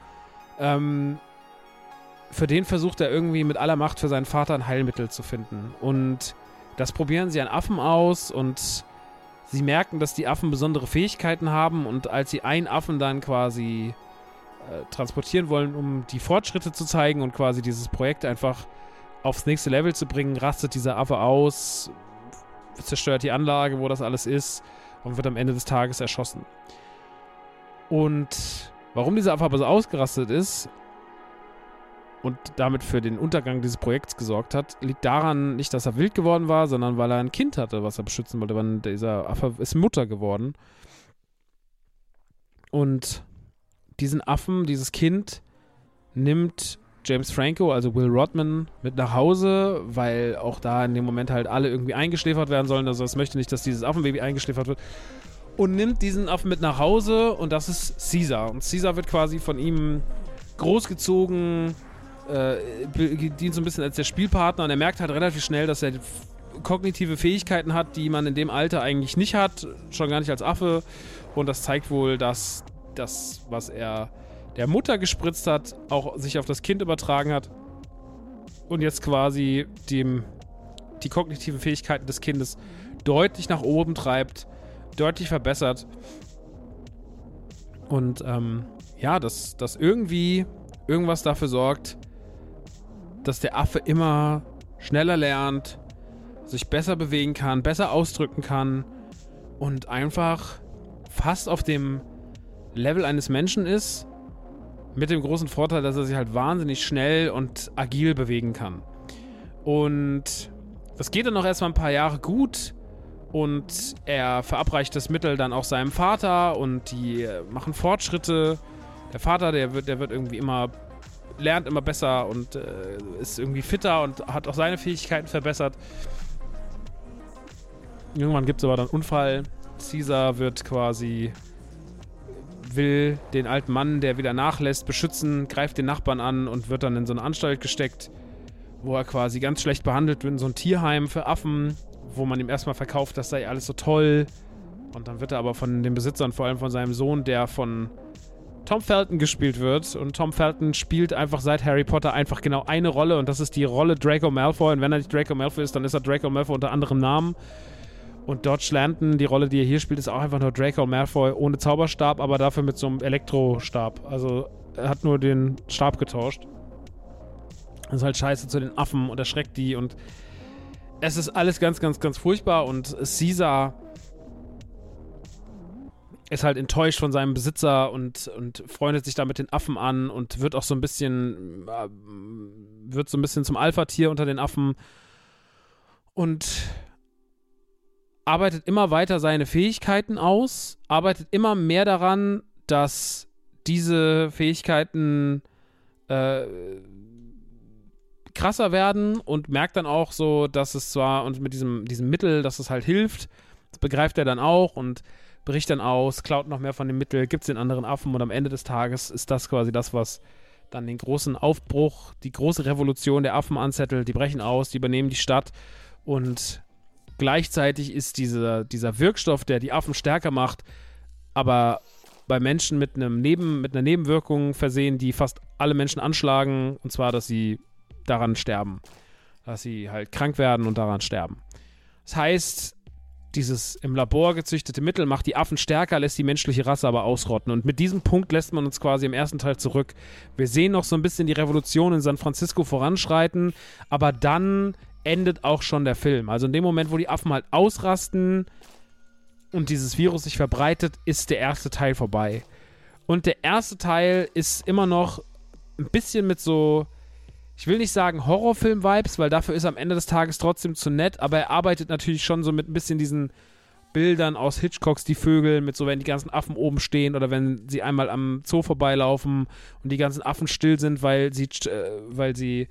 Für den versucht er irgendwie mit aller Macht für seinen Vater ein Heilmittel zu finden. Und das probieren sie an Affen aus und sie merken, dass die Affen besondere Fähigkeiten haben, und als sie einen Affen dann quasi transportieren wollen, um die Fortschritte zu zeigen und quasi dieses Projekt einfach aufs nächste Level zu bringen, rastet dieser Affe aus, zerstört die Anlage, wo das alles ist, und wird am Ende des Tages erschossen. Und warum dieser Affe aber so ausgerastet ist und damit für den Untergang dieses Projekts gesorgt hat, liegt daran nicht, dass er wild geworden war, sondern weil er ein Kind hatte, was er beschützen wollte. Weil dieser Affe ist Mutter geworden. Und diesen Affen, dieses Kind, nimmt James Franco, also Will Rodman, mit nach Hause, weil auch da in dem Moment halt alle irgendwie eingeschläfert werden sollen. Also es möchte nicht, dass dieses Affenbaby eingeschläfert wird. Und nimmt diesen Affen mit nach Hause, und das ist Caesar. Und Caesar wird quasi von ihm großgezogen, dient so ein bisschen als der Spielpartner, und er merkt halt relativ schnell, dass er kognitive Fähigkeiten hat, die man in dem Alter eigentlich nicht hat, schon gar nicht als Affe, und das zeigt wohl, dass das, was er der Mutter gespritzt hat, auch sich auf das Kind übertragen hat und jetzt quasi die kognitiven Fähigkeiten des Kindes deutlich nach oben treibt, deutlich verbessert, und dass irgendwie irgendwas dafür sorgt, dass der Affe immer schneller lernt, sich besser bewegen kann, besser ausdrücken kann und einfach fast auf dem Level eines Menschen ist, mit dem großen Vorteil, dass er sich halt wahnsinnig schnell und agil bewegen kann. Und das geht dann noch erstmal ein paar Jahre gut, und er verabreicht das Mittel dann auch seinem Vater, und die machen Fortschritte. Der Vater, der wird irgendwie lernt immer besser und ist irgendwie fitter und hat auch seine Fähigkeiten verbessert. Irgendwann gibt es aber dann einen Unfall. Caesar will den alten Mann, der wieder nachlässt, beschützen, greift den Nachbarn an und wird dann in so eine Anstalt gesteckt, wo er quasi ganz schlecht behandelt wird, in so ein Tierheim für Affen, wo man ihm erstmal verkauft, das sei alles so toll. Und dann wird er aber von den Besitzern, vor allem von seinem Sohn, der von Tom Felton gespielt wird. Und Tom Felton spielt einfach seit Harry Potter einfach genau eine Rolle, und das ist die Rolle Draco Malfoy. Und wenn er nicht Draco Malfoy ist, dann ist er Draco Malfoy unter anderem Namen. Und Dodge Lanton, die Rolle, die er hier spielt, ist auch einfach nur Draco Malfoy ohne Zauberstab, aber dafür mit so einem Elektrostab. Also er hat nur den Stab getauscht. Das ist halt scheiße zu den Affen und erschreckt die, und es ist alles ganz, ganz, ganz furchtbar, und Caesar ist halt enttäuscht von seinem Besitzer und freundet sich da mit den Affen an und wird auch so ein bisschen zum Alpha-Tier unter den Affen und arbeitet immer weiter seine Fähigkeiten aus, arbeitet immer mehr daran, dass diese Fähigkeiten krasser werden, und merkt dann auch so, dass es zwar, und mit diesem Mittel, dass es halt hilft, das begreift er dann auch und bricht dann aus, klaut noch mehr von dem Mittel, gibt es den anderen Affen, und am Ende des Tages ist das quasi das, was dann den großen Aufbruch, die große Revolution der Affen anzettelt. Die brechen aus, die übernehmen die Stadt, und gleichzeitig ist dieser Wirkstoff, der die Affen stärker macht, aber bei Menschen mit einer Nebenwirkung versehen, die fast alle Menschen anschlagen, und zwar, dass sie daran sterben. dass sie halt krank werden und daran sterben. Das heißt, dieses im Labor gezüchtete Mittel macht die Affen stärker, lässt die menschliche Rasse aber ausrotten. Und mit diesem Punkt lässt man uns quasi im ersten Teil zurück. Wir sehen noch so ein bisschen die Revolution in San Francisco voranschreiten, aber dann endet auch schon der Film. Also in dem Moment, wo die Affen halt ausrasten und dieses Virus sich verbreitet, ist der erste Teil vorbei. Und der erste Teil ist immer noch ein bisschen mit so, ich will nicht sagen Horrorfilm-Vibes, weil dafür ist am Ende des Tages trotzdem zu nett, aber er arbeitet natürlich schon so mit ein bisschen diesen Bildern aus Hitchcocks Die Vögel, mit so, wenn die ganzen Affen oben stehen oder wenn sie einmal am Zoo vorbeilaufen und die ganzen Affen still sind, weil sie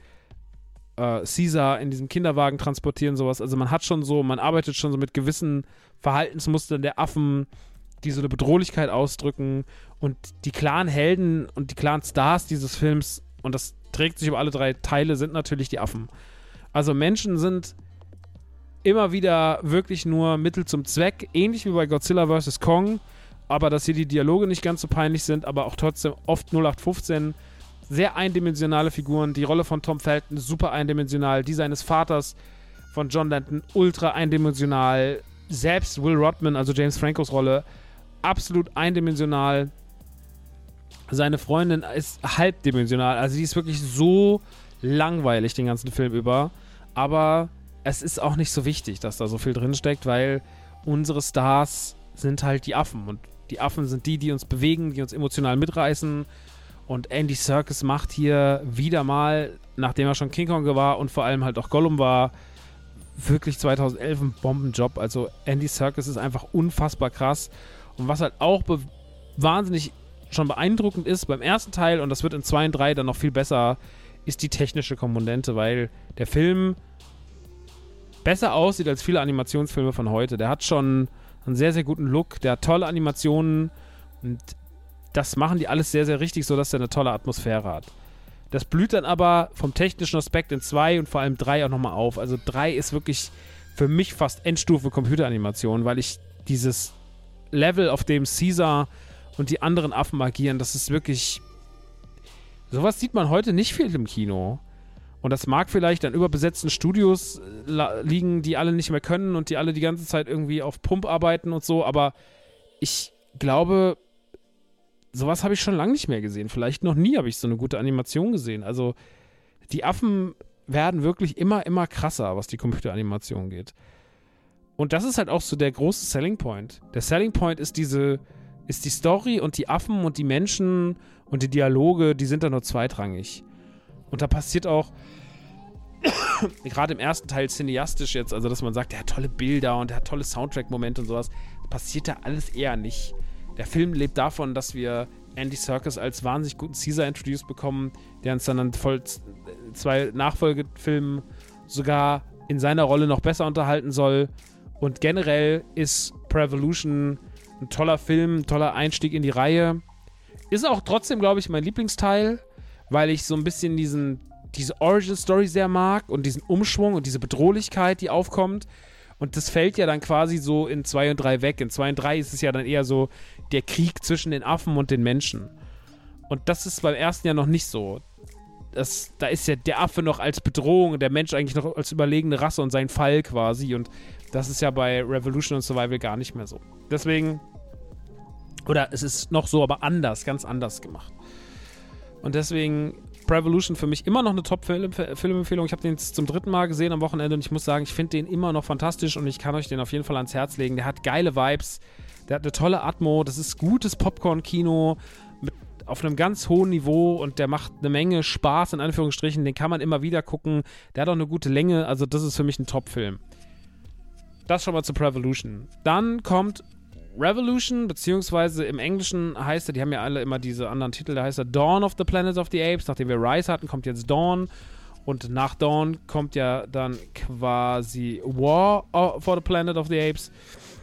Caesar in diesem Kinderwagen transportieren, sowas. Also man arbeitet schon so mit gewissen Verhaltensmustern der Affen, die so eine Bedrohlichkeit ausdrücken, und die klaren Helden und die klaren Stars dieses Films, und das trägt sich über alle 3 Teile, sind natürlich die Affen. Also Menschen sind immer wieder wirklich nur Mittel zum Zweck, ähnlich wie bei Godzilla vs. Kong, aber dass hier die Dialoge nicht ganz so peinlich sind, aber auch trotzdem oft 0815, sehr eindimensionale Figuren. Die Rolle von Tom Felton super eindimensional, die seines Vaters von John Lenton ultra eindimensional, selbst Will Rodman, also James Francos Rolle, absolut eindimensional. Seine Freundin ist halbdimensional, also die ist wirklich so langweilig den ganzen Film über, aber es ist auch nicht so wichtig, dass da so viel drinsteckt, weil unsere Stars sind halt die Affen, und die Affen sind die uns bewegen, die uns emotional mitreißen, und Andy Serkis macht hier wieder mal, nachdem er schon King Kong war und vor allem halt auch Gollum war, wirklich 2011 ein Bombenjob. Also Andy Serkis ist einfach unfassbar krass, und was halt auch wahnsinnig schon beeindruckend ist beim ersten Teil, und das wird in 2 und 3 dann noch viel besser, ist die technische Komponente, weil der Film besser aussieht als viele Animationsfilme von heute. Der hat schon einen sehr, sehr guten Look, der hat tolle Animationen, und das machen die alles sehr, sehr richtig, sodass der eine tolle Atmosphäre hat. Das blüht dann aber vom technischen Aspekt in 2 und vor allem 3 auch nochmal auf. Also 3 ist wirklich für mich fast Endstufe Computeranimation, weil ich dieses Level, auf dem Caesar und die anderen Affen agieren, das ist wirklich, sowas sieht man heute nicht viel im Kino. Und das mag vielleicht an überbesetzten Studios liegen, die alle nicht mehr können und die alle die ganze Zeit irgendwie auf Pump arbeiten und so, aber ich glaube, sowas habe ich schon lange nicht mehr gesehen. Vielleicht noch nie habe ich so eine gute Animation gesehen. Also die Affen werden wirklich immer, immer krasser, was die Computeranimation geht. Und das ist halt auch so der große Selling Point. Der Selling Point ist die Story, und die Affen und die Menschen und die Dialoge, die sind da nur zweitrangig. Und da passiert auch, gerade im ersten Teil cineastisch jetzt, also dass man sagt, der hat tolle Bilder und der hat tolle Soundtrack-Momente und sowas, passiert da alles eher nicht. Der Film lebt davon, dass wir Andy Serkis als wahnsinnig guten Caesar introduced bekommen, der uns dann voll 2 Nachfolgefilmen sogar in seiner Rolle noch besser unterhalten soll. Und generell ist Prevolution ein toller Film, ein toller Einstieg in die Reihe. Ist auch trotzdem, glaube ich, mein Lieblingsteil, weil ich so ein bisschen diese Origin-Story sehr mag und diesen Umschwung und diese Bedrohlichkeit, die aufkommt. Und das fällt ja dann quasi so in 2 und 3 weg. In 2 und 3 ist es ja dann eher so der Krieg zwischen den Affen und den Menschen. Und das ist beim ersten ja noch nicht so. Da ist ja der Affe noch als Bedrohung und der Mensch eigentlich noch als überlegene Rasse und sein Fall quasi. Und das ist ja bei Revolution und Survival gar nicht mehr so. Deswegen, oder es ist noch so, aber anders, ganz anders gemacht. Und deswegen Prevolution für mich immer noch eine Top-Filmempfehlung. Ich habe den jetzt zum 3. Mal gesehen am Wochenende, und ich muss sagen, ich finde den immer noch fantastisch, und ich kann euch den auf jeden Fall ans Herz legen. Der hat geile Vibes, der hat eine tolle Atmo, das ist gutes Popcorn-Kino auf einem ganz hohen Niveau, und der macht eine Menge Spaß, in Anführungsstrichen. Den kann man immer wieder gucken. Der hat auch eine gute Länge, also das ist für mich ein Top-Film. Das schon mal zu Prevolution. Dann kommt Revolution, beziehungsweise im Englischen heißt er, die haben ja alle immer diese anderen Titel, da heißt er Dawn of the Planet of the Apes. Nachdem wir Rise hatten, kommt jetzt Dawn, und nach Dawn kommt ja dann quasi War for the Planet of the Apes.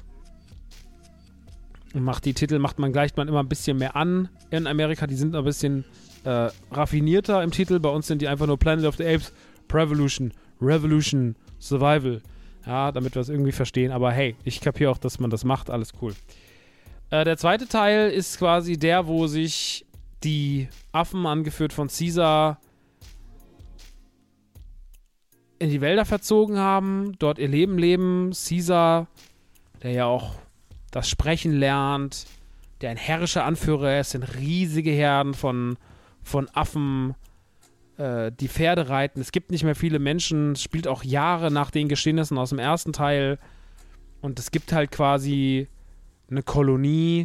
Und gleicht man immer ein bisschen mehr an in Amerika, die sind ein bisschen raffinierter im Titel, bei uns sind die einfach nur Planet of the Apes, Prevolution, Revolution, Survival. Ja, damit wir es irgendwie verstehen. Aber hey, ich kapiere auch, dass man das macht. Alles cool. Der zweite Teil ist quasi der, wo sich die Affen, angeführt von Caesar, in die Wälder verzogen haben, dort ihr Leben leben. Caesar, der ja auch das Sprechen lernt, der ein herrischer Anführer ist, es sind riesige Herden von Affen, die Pferde reiten. Es gibt nicht mehr viele Menschen, es spielt auch Jahre nach den Geschehnissen aus dem ersten Teil und es gibt halt quasi eine Kolonie,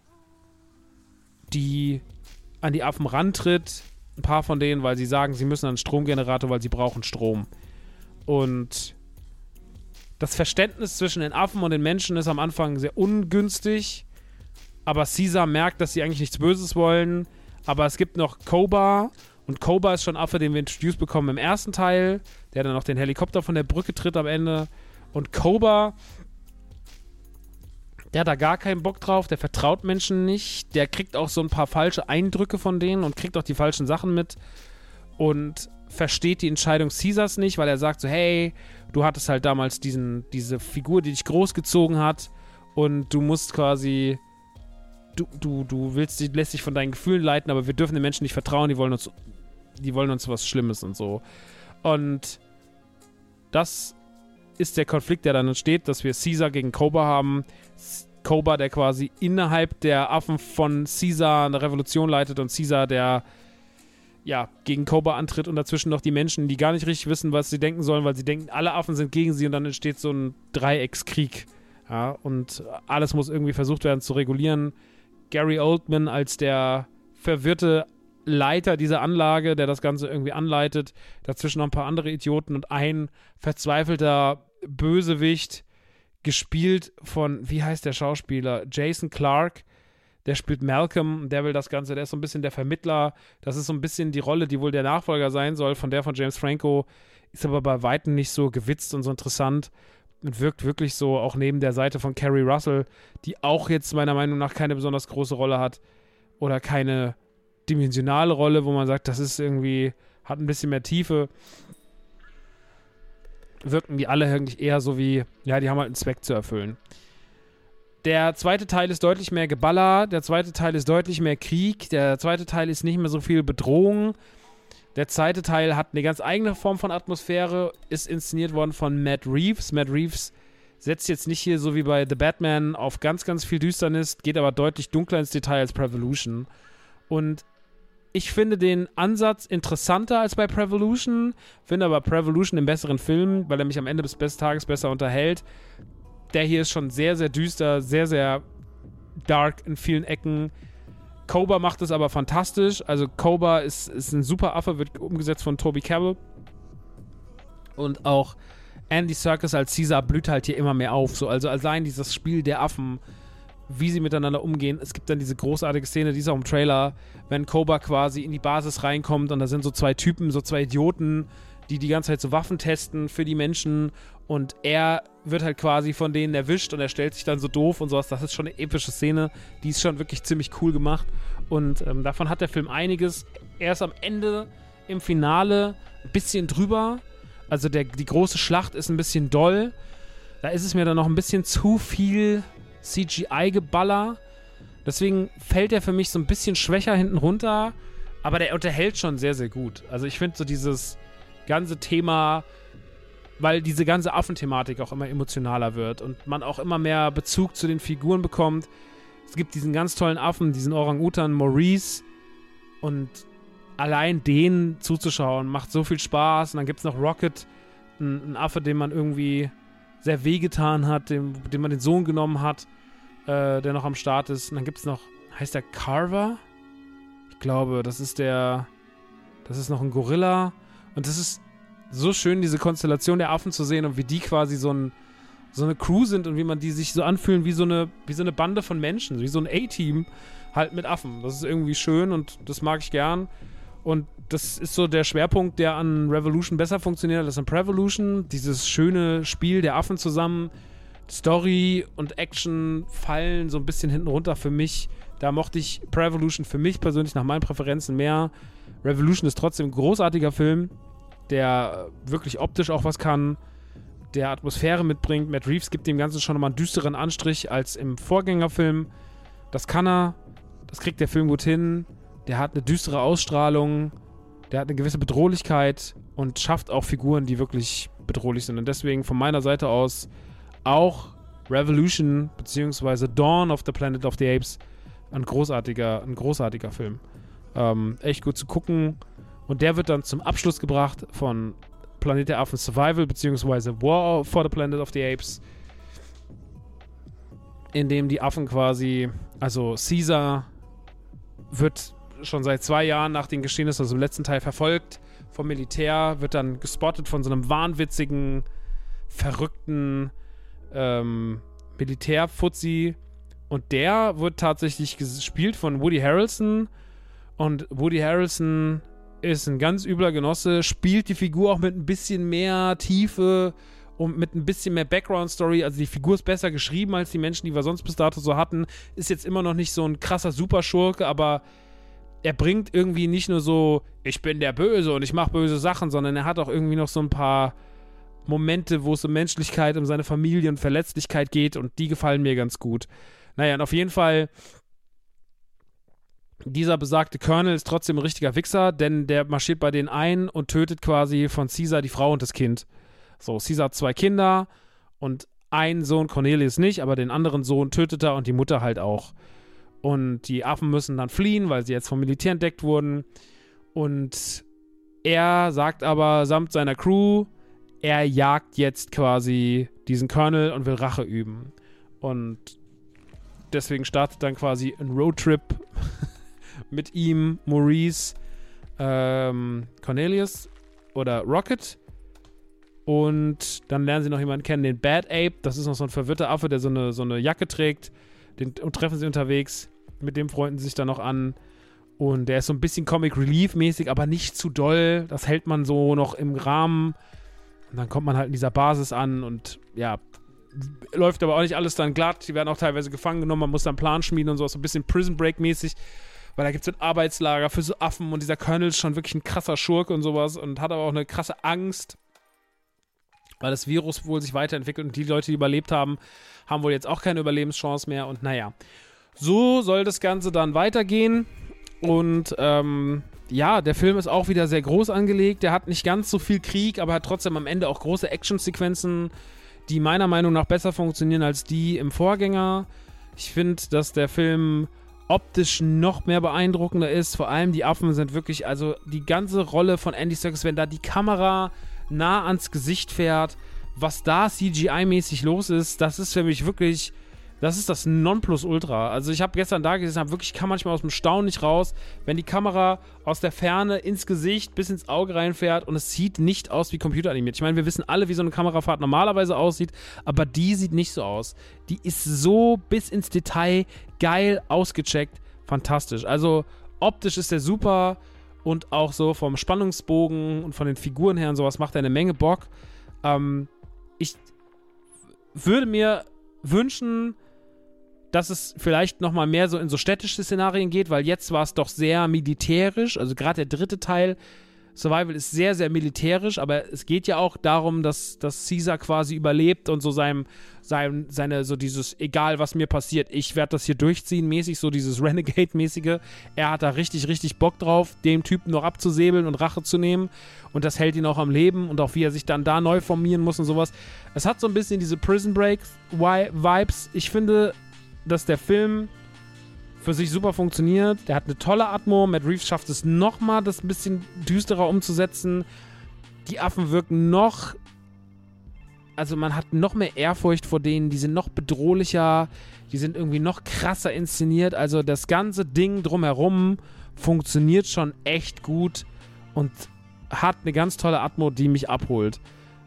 die an die Affen rantritt, ein paar von denen, weil sie sagen, sie müssen an einen Stromgenerator, weil sie brauchen Strom. Und das Verständnis zwischen den Affen und den Menschen ist am Anfang sehr ungünstig, aber Caesar merkt, dass sie eigentlich nichts Böses wollen, aber es gibt noch Koba und Koba ist schon ein Affe, den wir introduced bekommen im ersten Teil, der dann noch den Helikopter von der Brücke tritt am Ende und Koba, der hat da gar keinen Bock drauf, der vertraut Menschen nicht, der kriegt auch so ein paar falsche Eindrücke von denen und kriegt auch die falschen Sachen mit und versteht die Entscheidung Caesars nicht, weil er sagt so, hey, du hattest halt damals diese Figur, die dich großgezogen hat und du musst quasi, du lässt dich von deinen Gefühlen leiten, aber wir dürfen den Menschen nicht vertrauen, die wollen uns was Schlimmes und so. Und das ist der Konflikt, der dann entsteht, dass wir Caesar gegen Koba haben. Koba, der quasi innerhalb der Affen von Caesar eine Revolution leitet und Caesar, der gegen Koba antritt und dazwischen noch die Menschen, die gar nicht richtig wissen, was sie denken sollen, weil sie denken, alle Affen sind gegen sie und dann entsteht so ein Dreieckskrieg. Ja, und alles muss irgendwie versucht werden zu regulieren. Gary Oldman als der verwirrte Leiter dieser Anlage, der das Ganze irgendwie anleitet. Dazwischen noch ein paar andere Idioten und ein verzweifelter Bösewicht, gespielt von, wie heißt der Schauspieler? Jason Clarke. Der spielt Malcolm, der will das Ganze, der ist so ein bisschen der Vermittler. Das ist so ein bisschen die Rolle, die wohl der Nachfolger sein soll von James Franco. Ist aber bei Weitem nicht so gewitzt und so interessant. Und wirkt wirklich so auch neben der Seite von Kerry Russell, die auch jetzt meiner Meinung nach keine besonders große Rolle hat. Oder keine dimensionale Rolle, wo man sagt, das ist irgendwie, hat ein bisschen mehr Tiefe. Wirken die alle eigentlich eher so wie, die haben halt einen Zweck zu erfüllen. Der zweite Teil ist deutlich mehr Geballer, der zweite Teil ist deutlich mehr Krieg, der zweite Teil ist nicht mehr so viel Bedrohung. Der zweite Teil hat eine ganz eigene Form von Atmosphäre, ist inszeniert worden von Matt Reeves. Matt Reeves setzt jetzt nicht hier so wie bei The Batman auf ganz, ganz viel Düsternis, geht aber deutlich dunkler ins Detail als Prevolution. Und ich finde den Ansatz interessanter als bei Prevolution, finde aber Prevolution den besseren Film, weil er mich am Ende des Tages besser unterhält. Der hier ist schon sehr, sehr düster, sehr, sehr dark in vielen Ecken. Koba macht es aber fantastisch. Also Koba ist ein super Affe, wird umgesetzt von Toby Cabell. Und auch Andy Serkis als Caesar blüht halt hier immer mehr auf. So. Also allein dieses Spiel der Affen, wie sie miteinander umgehen. Es gibt dann diese großartige Szene, die ist auch im Trailer, wenn Koba quasi in die Basis reinkommt und da sind so zwei Typen, so zwei Idioten, die ganze Zeit so Waffen testen für die Menschen und er wird halt quasi von denen erwischt und er stellt sich dann so doof und sowas. Das ist schon eine epische Szene, die ist schon wirklich ziemlich cool gemacht und davon hat der Film einiges. Er ist am Ende im Finale ein bisschen drüber, also die große Schlacht ist ein bisschen doll, da ist es mir dann noch ein bisschen zu viel CGI-Geballer, deswegen fällt er für mich so ein bisschen schwächer hinten runter, aber der unterhält schon sehr, sehr gut. Also ich finde so dieses ganze Thema, weil diese ganze Affenthematik auch immer emotionaler wird und man auch immer mehr Bezug zu den Figuren bekommt. Es gibt diesen ganz tollen Affen, diesen Orang-Utan Maurice und allein den zuzuschauen macht so viel Spaß. Und dann gibt es noch Rocket, ein Affe, dem man irgendwie sehr wehgetan hat, dem man den Sohn genommen hat, der noch am Start ist. Und dann gibt es noch, heißt der Carver? Ich glaube, das ist noch ein Gorilla. Und das ist so schön, diese Konstellation der Affen zu sehen und wie die quasi so eine Crew sind und wie man die sich so anfühlen wie so eine Bande von Menschen, wie so ein A-Team halt mit Affen. Das ist irgendwie schön und das mag ich gern. Und das ist so der Schwerpunkt, der an Revolution besser funktioniert als an Prevolution. Dieses schöne Spiel der Affen zusammen. Story und Action fallen so ein bisschen hinten runter für mich. Da mochte ich Prevolution für mich persönlich nach meinen Präferenzen mehr. Revolution ist trotzdem ein großartiger Film, der wirklich optisch auch was kann, der Atmosphäre mitbringt. Matt Reeves gibt dem Ganzen schon nochmal einen düsteren Anstrich als im Vorgängerfilm. Das kann er, das kriegt der Film gut hin. Der hat eine düstere Ausstrahlung, der hat eine gewisse Bedrohlichkeit und schafft auch Figuren, die wirklich bedrohlich sind. Und deswegen von meiner Seite aus auch Revolution bzw. Dawn of the Planet of the Apes ein großartiger Film. Echt gut zu gucken. Und der wird dann zum Abschluss gebracht von Planet der Affen Survival bzw. War for the Planet of the Apes, in dem die Affen quasi, also Caesar wird schon seit 2 Jahren nach den Geschehnissen aus dem letzten Teil verfolgt vom Militär, wird dann gespottet von so einem wahnwitzigen, verrückten Militärfuzzi, und der wird tatsächlich gespielt von Woody Harrelson, und Woody Harrelson ist ein ganz übler Genosse, spielt die Figur auch mit ein bisschen mehr Tiefe und mit ein bisschen mehr Background-Story. Also die Figur ist besser geschrieben als die Menschen, die wir sonst bis dato so hatten. Ist jetzt immer noch nicht so ein krasser Superschurke, aber er bringt irgendwie nicht nur so, ich bin der Böse und ich mache böse Sachen, sondern er hat auch irgendwie noch so ein paar Momente, wo es um Menschlichkeit, um seine Familie und Verletzlichkeit geht, und die gefallen mir ganz gut. Naja, und auf jeden Fall, dieser besagte Colonel ist trotzdem ein richtiger Wichser, denn der marschiert bei denen ein und tötet quasi von Caesar die Frau und das Kind. So, Caesar hat 2 Kinder und einen Sohn, Cornelius nicht, aber den anderen Sohn tötet er und die Mutter halt auch. Und die Affen müssen dann fliehen, weil sie jetzt vom Militär entdeckt wurden. Und er sagt aber samt seiner Crew, er jagt jetzt quasi diesen Colonel und will Rache üben. Und deswegen startet dann quasi ein Roadtrip mit ihm, Maurice, Cornelius oder Rocket. Und dann lernen sie noch jemanden kennen, den Bad Ape. Das ist noch so ein verwirrter Affe, der so eine Jacke trägt. Den treffen sie unterwegs. Mit dem freunden sie sich dann noch an. Und der ist so ein bisschen Comic Relief mäßig, aber nicht zu doll. Das hält man so noch im Rahmen. Und dann kommt man halt in dieser Basis an und ja, läuft aber auch nicht alles dann glatt. Die werden auch teilweise gefangen genommen. Man muss dann einen Plan schmieden und so. So ein bisschen Prison Break mäßig. Weil da gibt es ein Arbeitslager für so Affen. Und dieser Colonel ist schon wirklich ein krasser Schurke und sowas. Und hat aber auch eine krasse Angst, weil das Virus wohl sich weiterentwickelt, und die Leute, die überlebt haben, haben wohl jetzt auch keine Überlebenschance mehr. Und naja, so soll das Ganze dann weitergehen. Und ja, der Film ist auch wieder sehr groß angelegt. Der hat nicht ganz so viel Krieg, aber hat trotzdem am Ende auch große Actionsequenzen, die meiner Meinung nach besser funktionieren als die im Vorgänger. Ich finde, dass der Film optisch noch mehr beeindruckender ist. Vor allem die Affen sind wirklich, also die ganze Rolle von Andy Serkis, wenn da die Kamera nah ans Gesicht fährt, was da CGI-mäßig los ist, das ist für mich wirklich, das ist das Nonplusultra. Also ich habe gestern da gesessen, wirklich kam manchmal aus dem Staunen nicht raus, wenn die Kamera aus der Ferne ins Gesicht bis ins Auge reinfährt und es sieht nicht aus wie computeranimiert. Ich meine, wir wissen alle, wie so eine Kamerafahrt normalerweise aussieht, aber die sieht nicht so aus. Die ist so bis ins Detail geil ausgecheckt, fantastisch. Also optisch ist der super. Und auch so vom Spannungsbogen und von den Figuren her und sowas macht er eine Menge Bock. Ich würde mir wünschen, dass es vielleicht nochmal mehr so in so städtische Szenarien geht, weil jetzt war es doch sehr militärisch. Also gerade der 3. Teil, Survival, ist sehr, sehr militärisch, aber es geht ja auch darum, dass Caesar quasi überlebt und so seine, so dieses, egal was mir passiert, ich werde das hier durchziehen, mäßig, so dieses Renegade-mäßige. Er hat da richtig, richtig Bock drauf, den Typen noch abzusäbeln und Rache zu nehmen, und das hält ihn auch am Leben, und auch wie er sich dann da neu formieren muss und sowas. Es hat so ein bisschen diese Prison Break-Vibes. Ich finde, dass der Film für sich super funktioniert. Der hat eine tolle Atmo. Matt Reeves schafft es nochmal, das ein bisschen düsterer umzusetzen. Die Affen wirken noch, also man hat noch mehr Ehrfurcht vor denen. Die sind noch bedrohlicher. Die sind irgendwie noch krasser inszeniert. Also das ganze Ding drumherum funktioniert schon echt gut und hat eine ganz tolle Atmo, die mich abholt.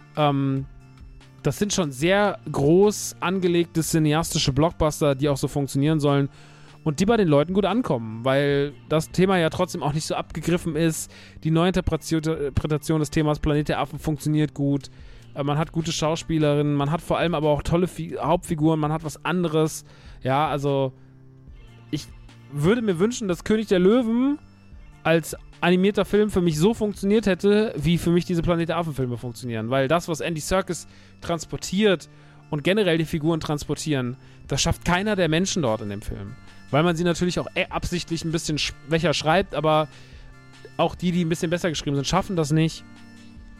Das sind schon sehr groß angelegte cineastische Blockbuster, die auch so funktionieren sollen. Und die bei den Leuten gut ankommen, weil das Thema ja trotzdem auch nicht so abgegriffen ist. Die Neuinterpretation des Themas Planet der Affen funktioniert gut. Man hat gute Schauspielerinnen, man hat vor allem aber auch tolle Hauptfiguren, man hat was anderes. Ja, also ich würde mir wünschen, dass König der Löwen als animierter Film für mich so funktioniert hätte, wie für mich diese Planet der Affen-Filme funktionieren. Weil das, was Andy Serkis transportiert und generell die Figuren transportieren, das schafft keiner der Menschen dort in dem Film. Weil man sie natürlich auch absichtlich ein bisschen schwächer schreibt, aber auch die ein bisschen besser geschrieben sind, schaffen das nicht.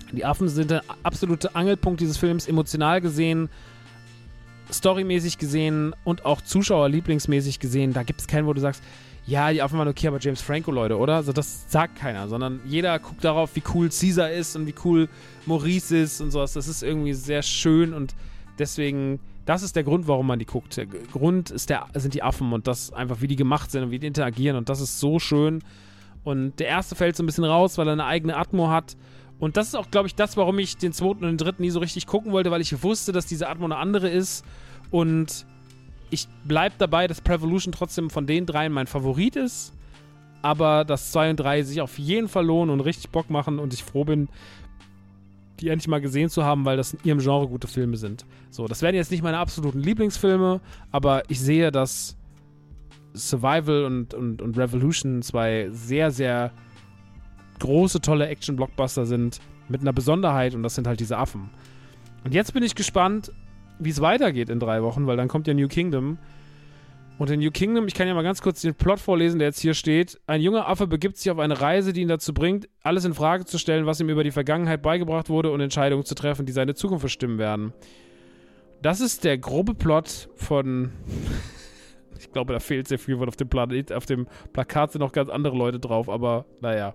Die Affen sind der absolute Angelpunkt dieses Films, emotional gesehen, storymäßig gesehen und auch zuschauerlieblingsmäßig gesehen. Da gibt es keinen, wo du sagst, ja, die Affen waren okay, aber James Franco, Leute, oder? Also das sagt keiner, sondern jeder guckt darauf, wie cool Caesar ist und wie cool Maurice ist und sowas. Das ist irgendwie sehr schön und deswegen, das ist der Grund, warum man die guckt. Der Grund sind die Affen und das einfach, wie die gemacht sind und wie die interagieren und das ist so schön. Und der erste fällt so ein bisschen raus, weil er eine eigene Atmo hat. Und das ist auch, glaube ich, das, warum ich den zweiten und den dritten nie so richtig gucken wollte, weil ich wusste, dass diese Atmo eine andere ist. Und ich bleibe dabei, dass Prevolution trotzdem von den dreien mein Favorit ist. Aber dass 2 und 3 sich auf jeden Fall lohnen und richtig Bock machen und ich froh bin, die endlich mal gesehen zu haben, weil das in ihrem Genre gute Filme sind. So, das werden jetzt nicht meine absoluten Lieblingsfilme, aber ich sehe, dass Survival und Revolution zwei sehr, sehr große, tolle Action-Blockbuster sind mit einer Besonderheit und das sind halt diese Affen. Und jetzt bin ich gespannt, wie es weitergeht in 3 Wochen, weil dann kommt ja New Kingdom. Und in New Kingdom, ich kann ja mal ganz kurz den Plot vorlesen, der jetzt hier steht. Ein junger Affe begibt sich auf eine Reise, die ihn dazu bringt, alles in Frage zu stellen, was ihm über die Vergangenheit beigebracht wurde und Entscheidungen zu treffen, die seine Zukunft bestimmen werden. Das ist der grobe Plot von... Ich glaube, da fehlt sehr viel, weil auf dem Plakat sind noch ganz andere Leute drauf, aber naja.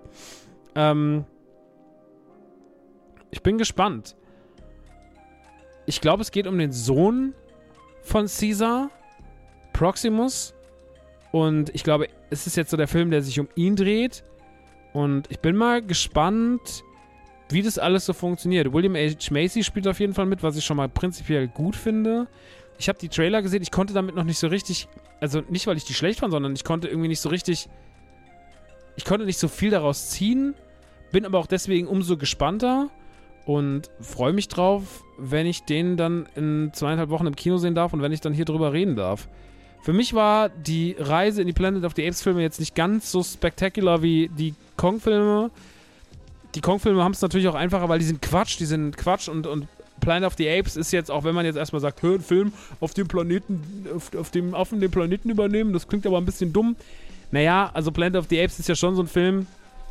Ich bin gespannt. Ich glaube, es geht um den Sohn von Caesar, Proximus. Und ich glaube, es ist jetzt so der Film, der sich um ihn dreht. Und ich bin mal gespannt, wie das alles so funktioniert. William H. Macy spielt auf jeden Fall mit, was ich schon mal prinzipiell gut finde. Ich habe die Trailer gesehen, ich konnte damit noch nicht so richtig, also nicht, weil ich die schlecht fand, sondern ich konnte irgendwie nicht so richtig, ich konnte nicht so viel daraus ziehen, bin aber auch deswegen umso gespannter und freue mich drauf, wenn ich den dann in 2,5 Wochen im Kino sehen darf und wenn ich dann hier drüber reden darf. Für mich war die Reise in die Planet of the Apes Filme jetzt nicht ganz so spektakulär wie die Kong-Filme. Die Kong-Filme haben es natürlich auch einfacher, weil die sind Quatsch und Planet of the Apes ist jetzt, auch wenn man jetzt erstmal sagt, ein Film auf dem Planeten, auf dem Affen den Planeten übernehmen, das klingt aber ein bisschen dumm. Naja, also Planet of the Apes ist ja schon so ein Film,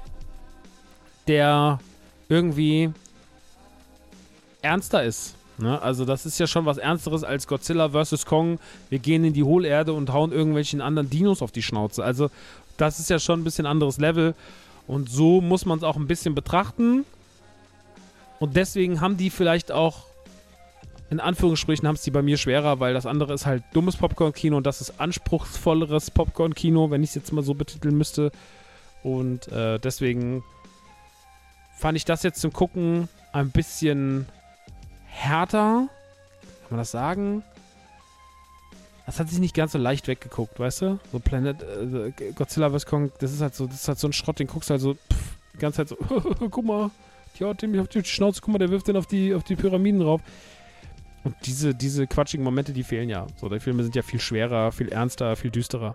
der irgendwie ernster ist. Ne? Also das ist ja schon was Ernsteres als Godzilla vs. Kong. Wir gehen in die Hohlerde und hauen irgendwelchen anderen Dinos auf die Schnauze. Also das ist ja schon ein bisschen anderes Level. Und so muss man es auch ein bisschen betrachten. Und deswegen haben die vielleicht auch, in Anführungsstrichen, haben es die bei mir schwerer, weil das andere ist halt dummes Popcorn-Kino und das ist anspruchsvolleres Popcorn-Kino, wenn ich es jetzt mal so betiteln müsste. Und deswegen fand ich das jetzt zum Gucken ein bisschen härter. Kann man das sagen? Das hat sich nicht ganz so leicht weggeguckt, weißt du? So Godzilla vs. Kong, das ist halt so ein Schrott, den guckst du halt so die ganze Zeit so, guck mal, die haut dem auf die Schnauze, guck mal, der wirft den auf die Pyramiden drauf. Und diese quatschigen Momente, die fehlen ja. So, die Filme sind ja viel schwerer, viel ernster, viel düsterer.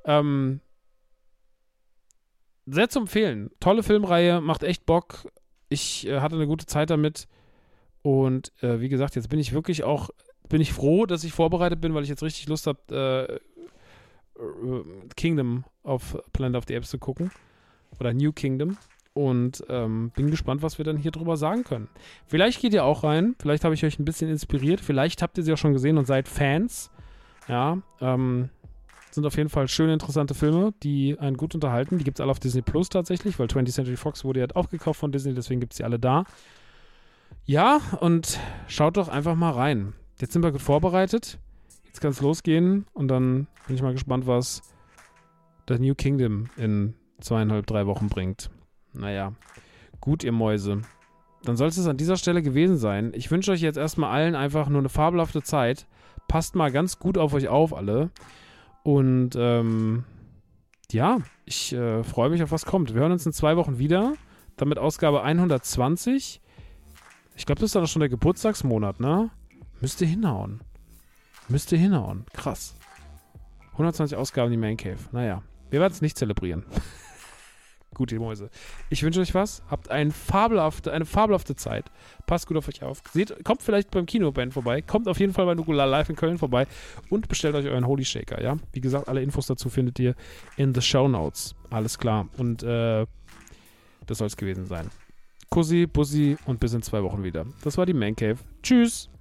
Sehr zu empfehlen. Tolle Filmreihe, macht echt Bock. Ich hatte eine gute Zeit damit. Und wie gesagt, jetzt bin ich wirklich auch, bin ich froh, dass ich vorbereitet bin, weil ich jetzt richtig Lust habe, Kingdom auf Planet of the Apes zu gucken. Oder New Kingdom. Und bin gespannt, was wir dann hier drüber sagen können. Vielleicht geht ihr auch rein. Vielleicht habe ich euch ein bisschen inspiriert. Vielleicht habt ihr sie auch schon gesehen und seid Fans. Ja, sind auf jeden Fall schöne, interessante Filme, die einen gut unterhalten. Die gibt es alle auf Disney Plus tatsächlich, weil 20th Century Fox wurde ja aufgekauft von Disney, deswegen gibt es die alle da. Ja, und schaut doch einfach mal rein. Jetzt sind wir gut vorbereitet. Jetzt kann es losgehen und dann bin ich mal gespannt, was das New Kingdom in 2,5, 3 Wochen bringt. Naja, gut, ihr Mäuse. Dann soll es an dieser Stelle gewesen sein. Ich wünsche euch jetzt erstmal allen einfach nur eine fabelhafte Zeit. Passt mal ganz gut auf euch auf, alle. Und ja, ich freue mich auf was kommt. Wir hören uns in 2 Wochen wieder. Damit Ausgabe 120. Ich glaube, das ist dann schon der Geburtstagsmonat, ne? Müsste hinhauen. Krass. 120 Ausgaben in die Man Cave. Naja, wir werden es nicht zelebrieren. Gut, ihr Mäuse. Ich wünsche euch was. Habt eine fabelhafte Zeit. Passt gut auf euch auf. Kommt vielleicht beim Kinoband vorbei. Kommt auf jeden Fall bei Nukular Live in Köln vorbei. Und bestellt euch euren Holy Shaker, ja? Wie gesagt, alle Infos dazu findet ihr in the Show Notes. Alles klar. Und das soll es gewesen sein. Kussi, Bussi und bis in 2 Wochen wieder. Das war die Man Cave. Tschüss.